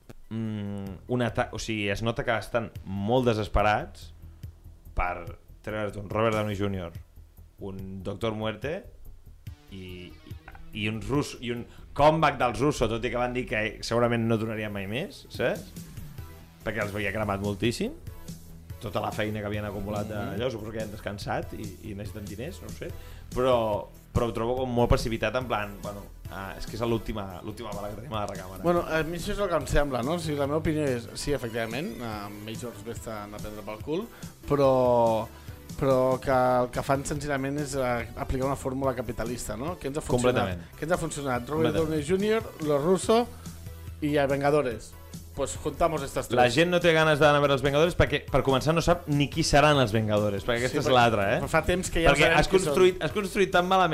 un atac, o sigui, es nota que estan molt desesperats per treure's un Robert Downey júnior, un Doctor Muerte i, i, i, un Russo, i un comeback dels Russo, tot i que van dir que segurament no donaria mai més, saps? Perquè els veia cremat moltíssim, tota la feina que havien acumulat d'allò, suposo que han descansat i, i necessiten diners, no ho sé, però, però ho trobo com molt precipitat, en plan, bueno, ah, és que és l'última l'última bala que tenim a la recàmera. Bueno, a mi això és el que em sembla, no? O sigui, la meva opinió és, sí, efectivament, uh, Majors vés-te'n a prendre pel cul, però, però que el que fan senzillament és uh, aplicar una fórmula capitalista, no? Què ens ha funcionat? Completament. Què ens ha funcionat? Robert Downey júnior, Los Russo i els Vengadores. Pues juntamos estas tres. La gent no té ganes d'anar a veure els Vengadores perquè, per començar, no sap ni qui seran els Vengadores, perquè aquesta Sí, és l'altra, eh? Fa temps que ja perquè sabem has qui construït, has construït tan malament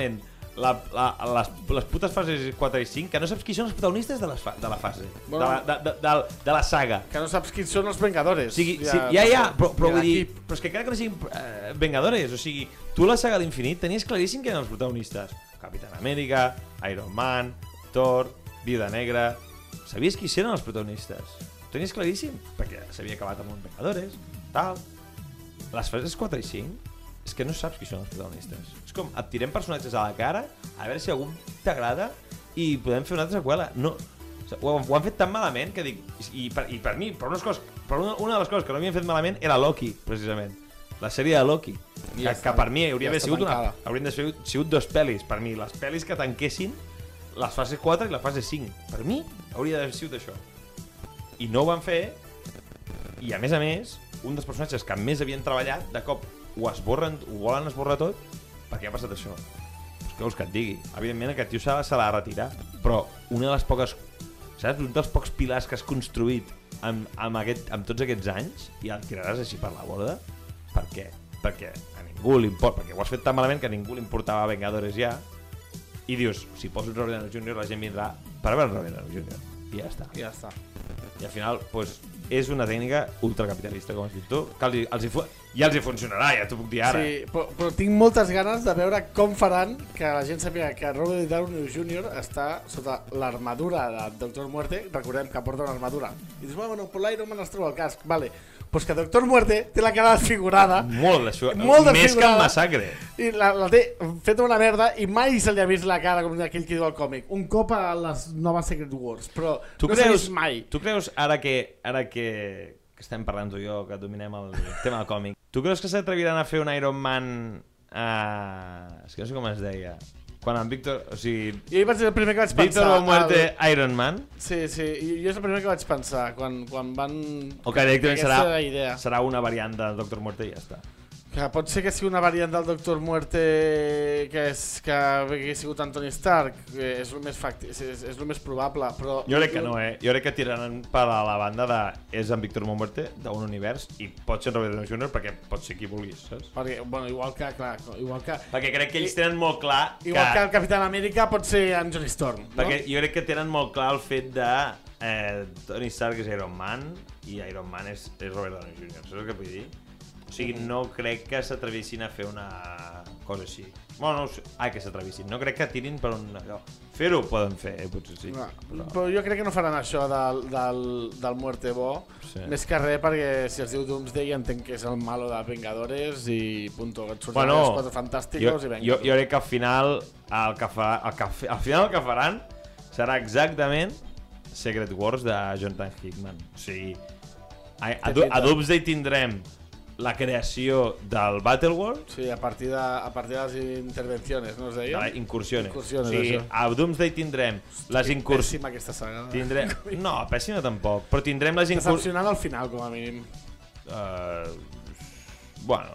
la, la, les, les putes fases quatre i cinc, que no saps qui són els protagonistes de, les fa, de la fase, bueno, de, la, de, de, de, de la saga. Que no saps qui són els Vengadores. O sigui, ja, sí, ja, ja, però, però vull dir, però és que encara que no siguin uh, Vengadores, o sigui, tu a la saga d'Infinit tenies claríssim qui eren els protagonistes. Capitán Amèrica, Iron Man, Thor, Viuda Negra... Sabies qui eren els protagonistes. Ho tenies claríssim, perquè s'havia acabat amb uns Vengadores, tal. Les fases quatre i cinc, és que no saps qui són els protagonistes. És com, et tirem personatges a la cara, a veure si algú t'agrada i podem fer una altra seqüela. No, ho, ho han fet tan malament que dic... I per, i per mi, per, unes coses, per una, una de les coses que no havien fet malament era Loki, precisament. La sèrie de Loki. Que, ja que per mi hauria d'haver ja sigut una... Haurien de sigut, sigut dos pel·lis. Per mi, les pel·lis que tanquessin les fases quatre i la fase cinc. Per mi, hauria d'haver sigut això. I no ho van fer, i a més a més, un dels personatges que més havien treballat, de cop ho esborren, ho volen esborrar tot, perquè ha passat això. Pues què vols que et digui? Evidentment aquest tio se l'ha de retirar, però una de les poques, saps? Un dels pocs pilars que has construït amb, amb, aquest, amb tots aquests anys i el tiraràs així per la borda? Per què? Perquè a ningú li importa, perquè ho has fet tan malament que a ningú li importava Vengadores ja, i dius, si poso Robert Downey júnior la gent vindrà per veure Robert Downey júnior i ja està. I ja està. I al final, doncs, és una tècnica ultracapitalista, com has dit tu, que els, els hi fu ja els hi funcionarà, ja t'ho puc dir ara. Sí, però, però tinc moltes ganes de veure com faran que la gent sàpiga que Robert Downey júnior està sota l'armadura de Doctor Muerte, recordem que porta una armadura. I dius, bueno, però l'Iron Man es troba el casc, vale. Pues que Doctor Muerte té la cara desfigurada. Molt desfigurada, molt desfigurada, més que el Massacre. I la, la té feta una merda i mai se li ha vist la cara com aquell que diu al còmic. Un cop a les noves Secret Wars, però tu no s'ha vist mai. Tu creus, ara que, ara que, que estem parlant tu i jo, que dominem el tema del còmic, tu creus que s'atreviran a fer un Iron Man... Uh, és que no sé com es deia... Quan en Víctor... O sigui... Jo vaig ser el primer que vaig pensar... Víctor o muerte el... Iron Man. Sí, sí, jo és el primer que vaig pensar, quan, quan van... O que directament serà, idea. serà una variant del Doctor Muerte i ja està. Que pot ser que sigui una variant del Doctor Muerte que, és, que hagi sigut Anthony Stark, que és el més facti, és, és el més probable, però... Jo crec que no, eh? Jo crec que tiraran per a la banda de... És en Víctor Muerte, d'un univers, i pot ser en Robert Downey júnior perquè pot ser qui vulguis, saps? Perquè, bueno, igual que, clar, igual que... Perquè crec que ells tenen molt clar que... Igual que el Capitán Amèrica pot ser en Johnny Storm, no? Perquè jo crec que tenen molt clar el fet de... Eh, Tony Stark és Iron Man i Iron Man és, és Robert Downey júnior, saps què vull dir? O sigui, no crec que s'atrevissin a fer una cosa així. Bueno, no, ai, que s'atrevissin. No crec que tirin per un... Fer-ho poden fer, eh, potser sí. No, però... però jo crec que no faran això del, del, del Muerte bo, sí. Més que res perquè si es diu Doomsday entenc que és el malo de Vengadores i punto, et surten bueno, els Quatre Fantàsticos jo, i venga. Jo, jo crec que al final el que, fa, el que, al final el que faran serà exactament Secret Wars de Jonathan Hickman. O sigui, a, a, a Doomsday tindrem la creació del Battleworld. Sí, a partir de, a partir de les intervencions, no es deia? De les incursiones. incursiones o sigui, a Doomsday tindrem Hosti, les incursions... Pèssima aquesta saga. Tindrem... No, pèssima tampoc. Però tindrem les incursions... Decepcionant al final, com a mínim. Uh, bueno...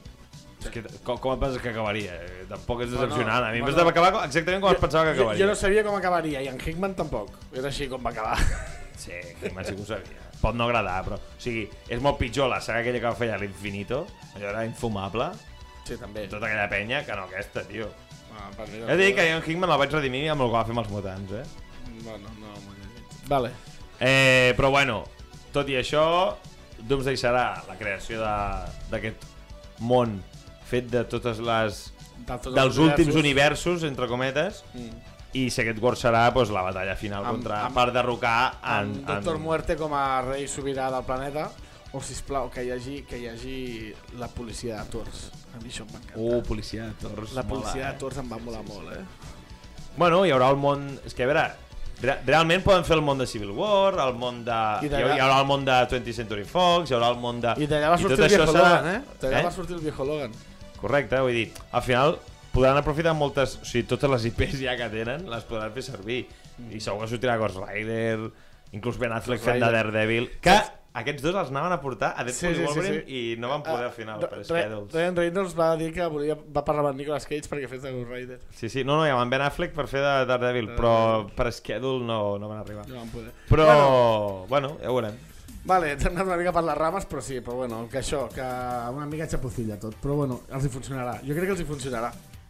És que, com, com et penses que acabaria? Tampoc és decepcionant. A mi em bueno, vas acabar exactament com jo, es pensava que acabaria. Jo, jo no sabia com acabaria, i en Hickman tampoc. És així com va acabar. Sí, Hickman sí que ho sabia. Pot no agradar, però... O sigui, és molt pitjor la saga aquella que va fer a l'Infinito. Allò era infumable. Sí, també. Tota aquella penya, que no aquesta, tio. Ah, per mi no. He de dir que jo en Hickman el vaig redimir amb el que va fer amb els mutants, eh? Bueno, no, molt llegit. Vale. Eh, però bueno, tot i això, Doomsday serà la creació d'aquest món fet de totes les... De tots dels últims universos, entre cometes, mm. i Secret Wars serà pues, la batalla final amb, contra, amb, per derrocar en, amb Doctor en... Muerte com a rei sobirà del planeta, o sisplau que hi hagi, que hi hagi la policia de Tors. A mi això m'encanta. Oh, policia de Tors. La policia mola, de Tors em va molar sí, molt, eh? Bueno, hi haurà el món... És que a veure, realment poden fer el món de Civil War, el món de... Hi haurà el món de twentieth Century Fox, hi haurà el món de... I d'allà va sortir el viejo Logan, eh? D'allà eh? va sortir el viejo Logan. Correcte, vull dir, al final podran aprofitar moltes, o sigui, totes les I Pes ja que tenen, les podran fer servir. Mm. I segur que sortirà Ghost Rider, inclús Ben Affleck fent de Daredevil, que aquests dos els anaven a portar a Deadpool sí, sí, i Wolverine sí, sí. i no van poder al final uh, per schedules. Ryan Reynolds va dir que volia, va parlar amb Nicolas Cage perquè fes de Ghost Rider. Sí, sí, no, no, ja van Ben Affleck per fer de Daredevil, uh, però per schedule no, no van arribar. No van poder. Però, bueno, bueno ja ho veurem. Vale, hem anat una mica per les rames, però sí, però bueno, que això, que una mica xapucilla tot, però bueno, els hi funcionarà. Jo crec que els hi funcionarà.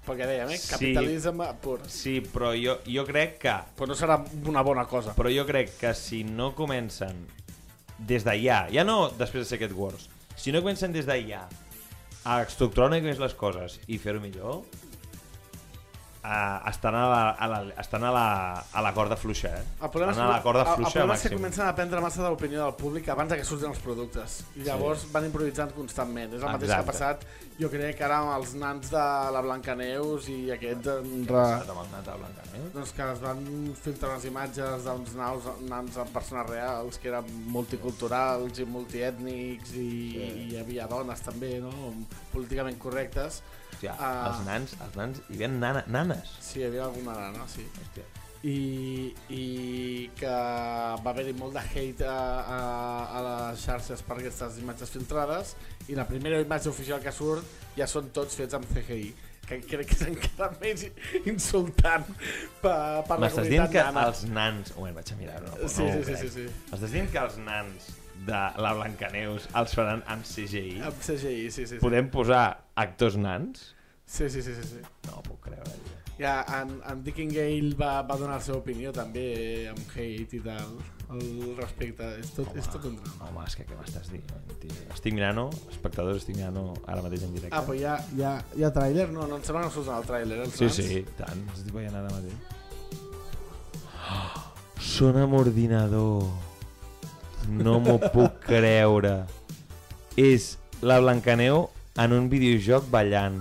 Perquè dèiem, eh? Sí. Capitalisme pur. Sí, però jo, jo crec que... Però no serà una bona cosa. Però jo crec que si no comencen des d'allà, ja no després de Secret Wars, si no comencen des d'allà a estructurar una mica més les coses i fer-ho millor, Uh, estan a la, a la, estan a la, a la corda fluixa, eh? El problema, estan a la corda el, el fluixa problema és que màxim. comencen a prendre massa de l'opinió del públic abans que surtin els productes. I llavors sí. van improvisant constantment. És el mateix Exacte. que ha passat, jo crec, ara amb els nans de la Blancaneus i aquest... Què ha passat amb els nans de la Blancaneus? Doncs que es van filtrar unes imatges d'uns naus, nans amb persones reals que eren multiculturals i multiètnics i, sí. i hi havia dones també, no? Políticament correctes. Hòstia, uh, els nans, els nans, hi havia nana, nanes. Sí, hi havia alguna nana, sí. Hòstia. I, i que va haver-hi molt de hate a, a, a les xarxes per aquestes imatges filtrades i la primera imatge oficial que surt ja són tots fets amb C G I, que crec que és encara més insultant per, per la M'estàs dient comunitat que nana. els nans... Ui, vaig a mirar-ho. No, sí, no sí, sí, sí, sí. M'estàs dient que els nans de la Blancaneus els faran amb C G I? Amb C G I, sí, sí. sí. Podem posar actors nans? Sí, sí, sí, sí, sí. No ho puc creure. Ja, en, en Dickon Gale va, va donar la seva opinió també amb hate i tal al respecte. És tot, home, és tot un drama. Home, és que què m'estàs dient? Tio? Estic mirant-ho, espectadors, estic mirant-ho ara mateix en directe. Ah, però hi ha, hi ha, hi ha tràiler? No, no em sembla que no surten al tràiler, els Sí, nans. sí, tant. Estic veient ara mateix. Oh, són amb ordinador. No m'ho puc creure. És la Blancaneu en un videojoc ballant.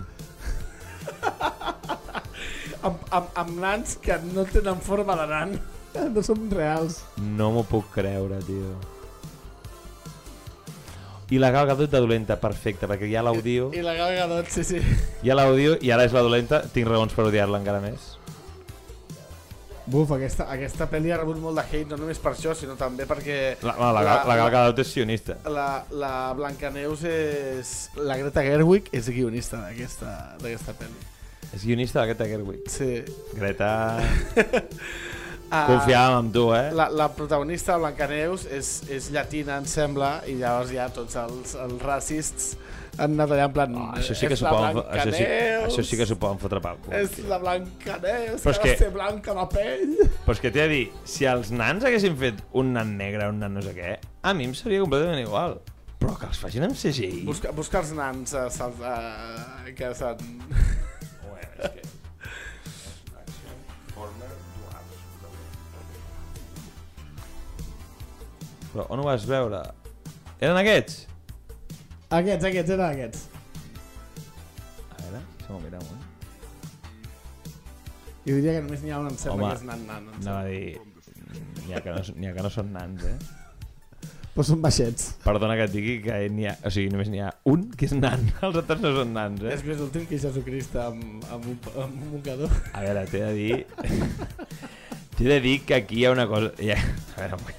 amb, amb, amb nans que no tenen forma de nan. No són reals. No m'ho puc creure, tio. I la Gal Gadot de dolenta, perfecte, perquè hi ha l'audio. I, I la Gal Gadot, sí, sí. Hi ha l'audio i ara és la dolenta. Tinc raons per odiar-la encara més. Buf, aquesta, aquesta pel·li ha rebut molt de hate, no només per això, sinó també perquè... La, la, la, la, la Gal Gadot és sionista. La, la Blancaneus és... La Greta Gerwig és guionista d'aquesta pel·li. És guionista de Greta Gerwig. Sí. Greta... Confiàvem en tu, eh? La, la protagonista, Blancaneus, és, és llatina, em sembla, i llavors ja tots els, els racists han anat allà en plan... Oh, això, sí que poden, això, sí, això sí que s'ho poden fotre pel cul. És la Blancaneus, que va ser blanca de pell. Però és que t'he de dir, si els nans haguessin fet un nan negre, un nan no sé què, a mi em seria completament igual. Però que els facin amb C G I... Busca, busca els nans uh, sal, uh, que s'han... Bueno, és que... Però on ho vas veure? Eren aquests? Aquests, aquests, eren aquests. A veure, si m'ho mirem, eh? Jo diria que només n'hi ha un, em sembla Home, que és nan-nan. Anava a dir... N'hi ha, que no, n'hi ha que no són nans, eh? Però són baixets. Perdona que et digui que n'hi ha... O sigui, només n'hi ha un que és nan. Els altres no són nans, eh? És més últim que Jesucrist amb, amb, un, amb un mocador. A veure, t'he de dir... t'he de dir que aquí hi ha una cosa... Ja... A veure, un moment.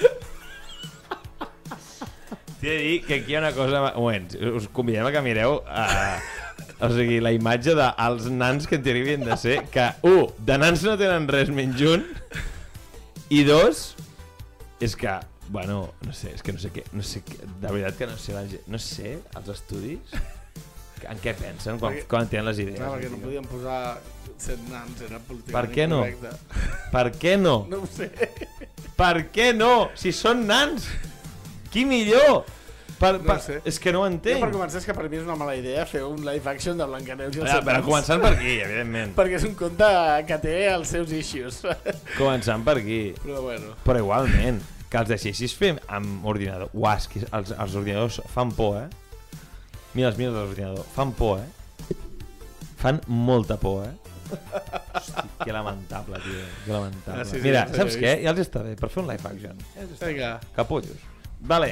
T'he de dir que aquí hi ha una cosa... Un moment, us convidem a que mireu... Uh, o sigui, la imatge dels nans que en teoria havien de ser... Que, un, de nans no tenen res menys un. I dos, és que... Bueno, no sé, és que no sé què... No sé què, de veritat que no sé la gent... No sé, els estudis... En què pensen quan, perquè, quan tenen les idees? Clar, perquè no podien posar set nans, era políticament per què no? incorrecte. Per què no? No ho sé. Per què no? Si són nans! Qui millor? Per, no per, sé. És que no ho entenc. Jo per començar és que per mi és una mala idea fer un live action de Blancaneus i els ja, set però nans. començant per aquí, evidentment. Perquè és un conte que té els seus issues. Començant per aquí. Però bueno. Però igualment, que els deixessis fer amb ordinador. Uah, és que els, els ordinadors fan por, eh? Mira els mires de l'ordinador. Fan por, eh? Fan molta por, eh? Hosti, que lamentable, tio. Que lamentable. Ah, sí, sí, mira, sí, saps què? Ja els està bé per fer un live action. Ja Vinga. Capullos. Vale.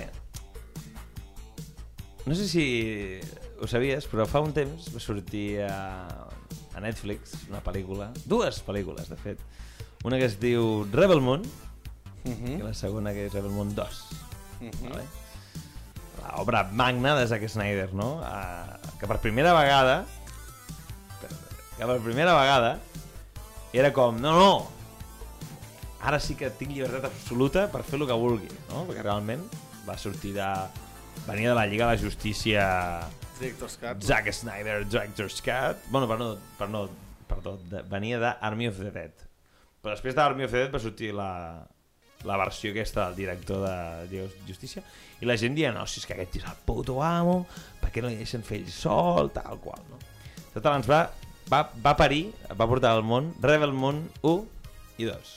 No sé si ho sabies, però fa un temps va sortir a, a Netflix una pel·lícula, dues pel·lícules, de fet. Una que es diu Rebel Moon, uh-huh. i la segona que és Rebel Moon dos. Uh-huh. Vale? L'obra magna de Zack Snyder, no? Uh, que per primera vegada que per primera vegada era com, no, no, ara sí que tinc llibertat absoluta per fer el que vulgui, no? Perquè realment va sortir de... venia de la Lliga de la Justícia Director's Cut. Zack Snyder, Director's Cut. Bueno, per no, per no, perdó, de, venia d'Army of the Dead. Però després d'Army of the Dead va sortir la, la versió aquesta del director de Justícia i la gent dia, no, si és que aquest tio és el puto amo, per què no li deixen fer ell sol, tal qual, no? Tot abans va, va, va parir, va portar al món Rebel Moon u i dos.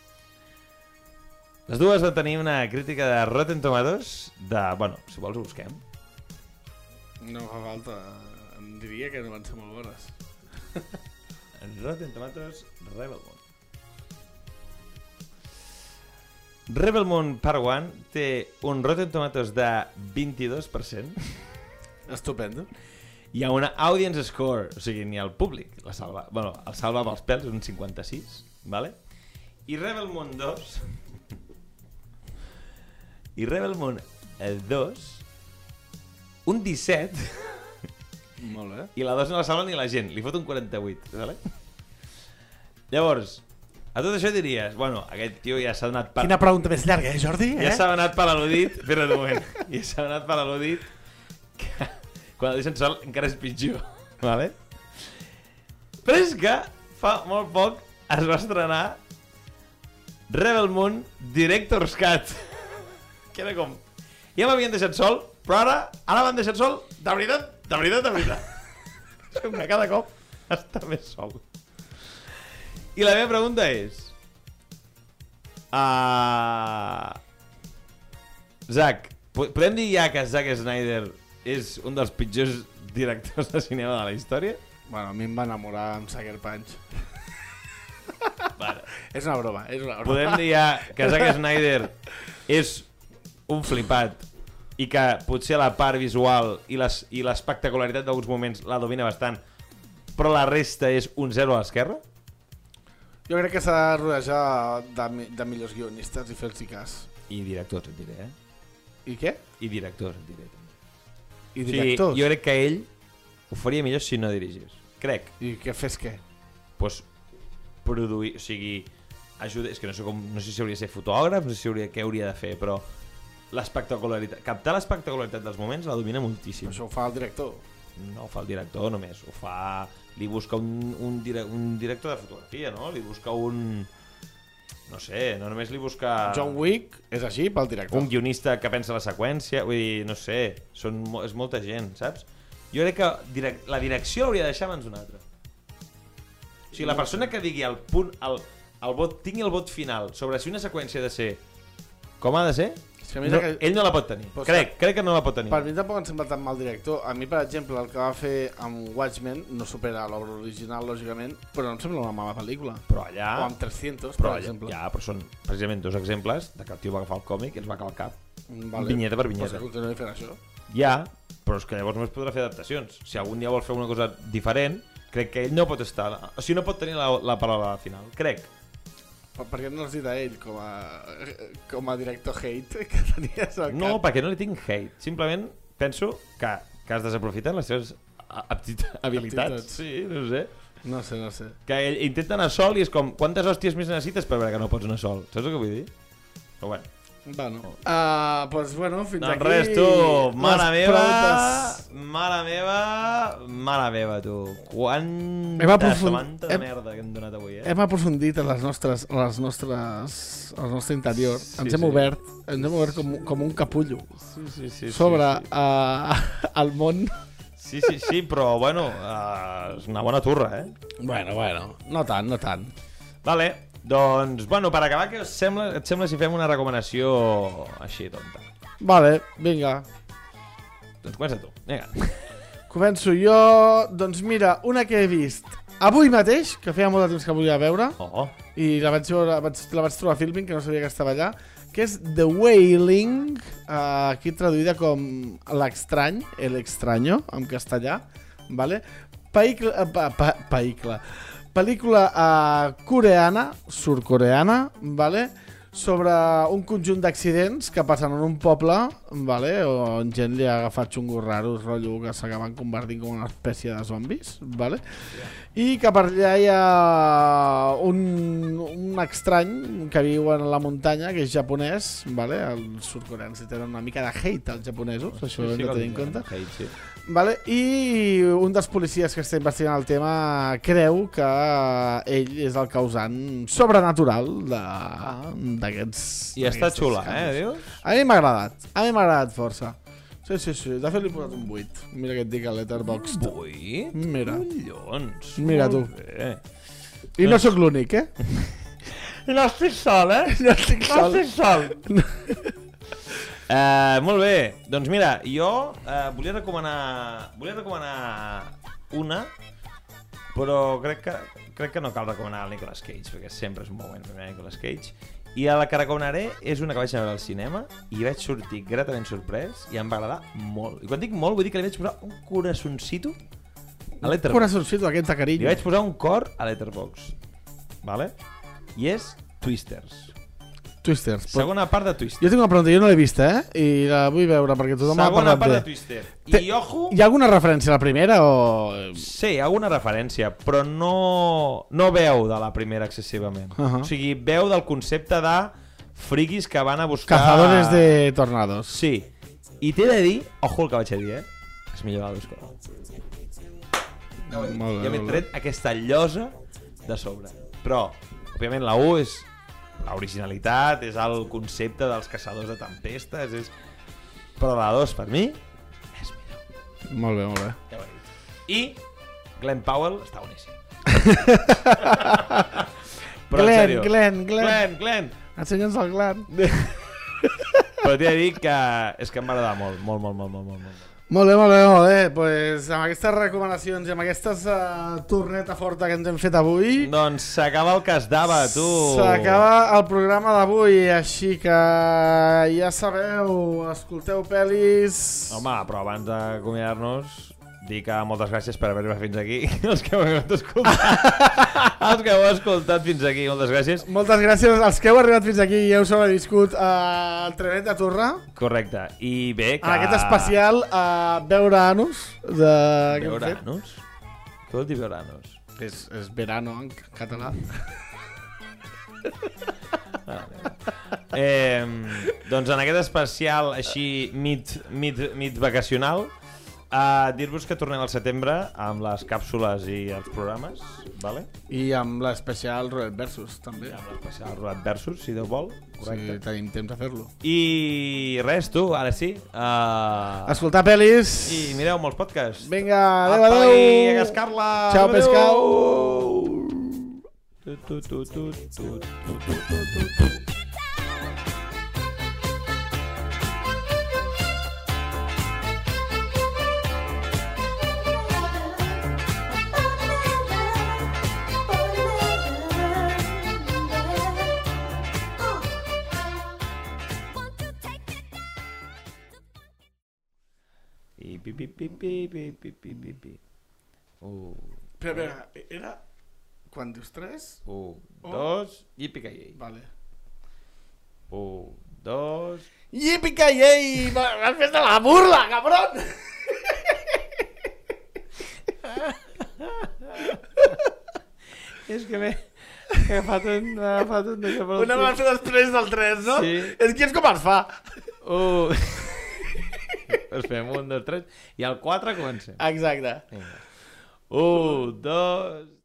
Les dues van tenir una crítica de Rotten Tomatoes de... Bueno, si vols ho busquem. No fa falta. Em diria que no van ser molt bones. Rotten Tomatoes, Rebel Moon. Rebel Moon Part un té un Rotten Tomatoes de vint-i-dos per cent. Estupendo. Hi ha una audience score, o sigui, ni el públic la salva. Bueno, el salva pels pèls, un cinquanta-sis, vale? I Rebel Moon dos... I Rebel Moon dos, un disset, Molt bé. i la dos no la salva ni la gent, li fot un quaranta-vuit, vale? Llavors, a tot això diries, bueno, aquest tio ja s'ha donat per... Quina pregunta més llarga, eh, Jordi? Ja Eh? s'ha donat per al·ludit, però un moment, ja s'ha donat per al·ludit que quan el deixen sol encara és pitjor, vale? Però és que fa molt poc es va estrenar Rebel Moon Director's Cut. Que era com... Ja m'havien deixat sol, però ara, ara m'han deixat sol, de veritat, de veritat, de veritat. És com que cada cop està més sol. I la meva pregunta és... Uh... Zack, podem dir ja que Zack Snyder és un dels pitjors directors de cinema de la història? Bueno, a mi em va enamorar amb Sucker Punch. Vale. És una broma, és una broma. Podem dir ja que Zack Snyder és un flipat i que potser la part visual i l'espectacularitat d'alguns moments la domina bastant, però la resta és un zero a l'esquerra? Jo crec que s'ha de rodejar de, de millors guionistes i fer-los cas. I directors, et diré, eh? I què? I directors, et diré. I directors? Sí, jo crec que ell ho faria millor si no dirigís. Crec. I què fes què? Pues, produir, o sigui, ajuda, és que no sé, com, no sé si hauria de ser fotògraf, no sé si hauria, què hauria de fer, però l'espectacularitat, captar l'espectacularitat dels moments la domina moltíssim. Això ho fa el director. No ho fa el director només, ho fa... Li busca un, un, dire, un director de fotografia, no? Li busca un... No sé, no només li busca... John Wick és així pel director. Un guionista que pensa la seqüència, vull dir, no sé, són, és molta gent, saps? Jo crec que direc, la direcció l'hauria de deixar abans d'una altra. O sigui, la persona que digui el punt, el, el vot, tingui el vot final sobre si una seqüència ha de ser com ha de ser, És que a mi no, que... ell no la pot tenir. Pues Crec, crec que no la pot tenir. Per mi tampoc em sembla tan mal director. A mi, per exemple, el que va fer amb Watchmen no supera l'obra original, lògicament, però no em sembla una mala pel·lícula. Però allà... O amb tres-cents, però per allà, exemple. ja, però són precisament dos exemples de que el tio va agafar el còmic i els va calcar. Vale. Vinyeta per Pues vinyeta. que continuï fent això. Ja, però és que llavors només podrà fer adaptacions. Si algun dia vol fer una cosa diferent, crec que ell no pot estar... O sigui, no pot tenir la, la paraula final. Crec. Per, per què no has dit a ell com a, com a director hate que tenies al No, cap? perquè no li tinc hate. Simplement penso que, que has desaprofitat les teves aptit habilitats. Aptituds. Sí, no sé. No sé, no sé. Que ell intenta anar sol i és com, quantes hòsties més necessites per veure que no pots anar sol? Saps el que vull dir? Però bueno. Bueno, uh, pues bueno, fins Doncs aquí... res, tu, mare les meva, preguntes. mare meva, mare meva, tu. Quanta Hem aprofund- samanta de hem- merda que hem donat avui, eh? Hem aprofundit en les nostres, en les nostres, el nostre interior. Sí, ens hem sí. obert, ens hem obert com, com un capullo Sí, sí, sí. sobre Sí, sí. uh, el món. Sí, sí, sí, però, bueno, uh, és una bona turra, eh? Bueno, bueno, no tant, no tant. Vale, doncs, bueno, per acabar, què us sembla, et sembla si fem una recomanació així, tonta? Vale, vinga. Doncs comença tu, vinga. Començo jo, doncs mira, una que he vist avui mateix, que feia molt de temps que volia veure, Oh, i la vaig, veure, vaig, la vaig trobar a Filming, que no sabia que estava allà, que és The Wailing, eh, aquí traduïda com l'estrany, el extraño, en castellà, vale? Païcle, eh, pa, pa, païcle. Pel·lícula eh, coreana, surcoreana, vale? Sobre un conjunt d'accidents que passen en un poble, vale? On gent li ha agafat xungos raros, rotllo que s'acaben convertint com una espècie de zombis, vale? I que per allà hi ha un, un estrany que viu en la muntanya, que és japonès, vale? Els surcoreans tenen una mica de hate als japonesos, això ho hem de tenir en compte. Hate, sí. Vale? I un dels policies que està investigant el tema creu que ell és el causant sobrenatural d'aquests... I està xula, eh, dius? A mi m'ha agradat, a mi m'ha agradat força. Sí, sí, sí, de fet li he posat un vuit. Mira què et dic a Letterboxd. Un vuit? Mira. Collons. Mira tu. Bé. I no sóc l'únic, eh? I no estic sol, eh? No estic sol. No estic sol. Uh, molt bé, doncs mira, jo uh, volia recomanar volia recomanar una, però crec que, crec que no cal recomanar el Nicolas Cage, perquè sempre és un moment per mirar Nicolas Cage, i a la que recomanaré és una que vaig veure al cinema i vaig sortir gratament sorprès i em va agradar molt. I quan dic molt vull dir que li vaig posar un corazoncito a Letterboxd. Un corazoncito aquest de carinyo. Li vaig posar un cor a Letterboxd, vale? I és Twisters. Twisters. Segona part de Twisters. Jo tinc una pregunta, jo no l'he vista, eh? I la vull veure perquè tothom m'ha Segona parlat part bé. de Twister. Té- I ojo... Hi ha alguna referència a la primera o...? Sí, hi ha alguna referència, però no, no veu de la primera excessivament. Uh -huh. O sigui, veu del concepte de friquis que van a buscar... Cazadores de tornados. Sí. I t'he de dir, ojo el que vaig a dir, eh? És millor la d'Oscar. Molt bé, Ja m'he molt bé. tret aquesta llosa de sobre. Però, òbviament, la u és l'originalitat, és el concepte dels caçadors de tempestes, és... però la dos, per mi, és millor. Molt bé, molt bé. Ja ho he dit. I Glenn Powell està boníssim. Però en Glenn, sèrio. Glenn, Glenn. Glenn, Glenn. Ensenya'ns el Glenn. Però t'he de dir que és que em va agradar molt, molt, molt, molt, molt, molt. Molt bé, molt bé, molt bé. Pues amb aquestes recomanacions i amb aquestes uh, torneta forta que ens hem fet avui, Doncs s'acaba el que es dava, tu. s'acaba el programa d'avui, així que ja sabeu, escolteu pel·lis... Home, però abans d'acomiadar-nos, dir que moltes gràcies per haver-me fins aquí. Els que heu escoltat. Els que heu escoltat fins aquí, moltes gràcies. Moltes gràcies als que heu arribat fins aquí i heu sobreviscut al trenet de Torre. Correcte. I bé, que... En aquest especial a veure Anus. De... Veure anus? Què vol dir veure anus? És, és verano en català. Eh, doncs en aquest especial així mig, mig, mig vacacional, uh, dir-vos que tornem al setembre amb les càpsules i els programes, vale? I amb l'especial Roulette Versus, també. Amb l'especial Roulette Versus, si Déu vol. Correcte. Si tenim temps de fer-lo. I res, tu, ara sí. Uh, Escoltar pel·lis. I mireu molts podcasts. Vinga, adeu, Apa, adeu. i a cascar-la. Ciao, Adeu. pescau. Tu, tu, tu, tu, tu, tu, tu, tu, tu. I pi, pi, pi, pi, pi, pi, pi, pi, pi. Uh. Espera, espera, era... Quan dius tres? Un, dos, yippee-ki-yay. Vale. Un, dos... Yippee-ki-yay! M'has fet de la burla, cabron! És que m'he agafat un... M'he agafat un d'això per Una m'has fet després del tres, no? Sí. És que és com es fa. Un... Pues fem un, dos, tres... I al quatre comencem. Exacte. Vinga. Un, dos...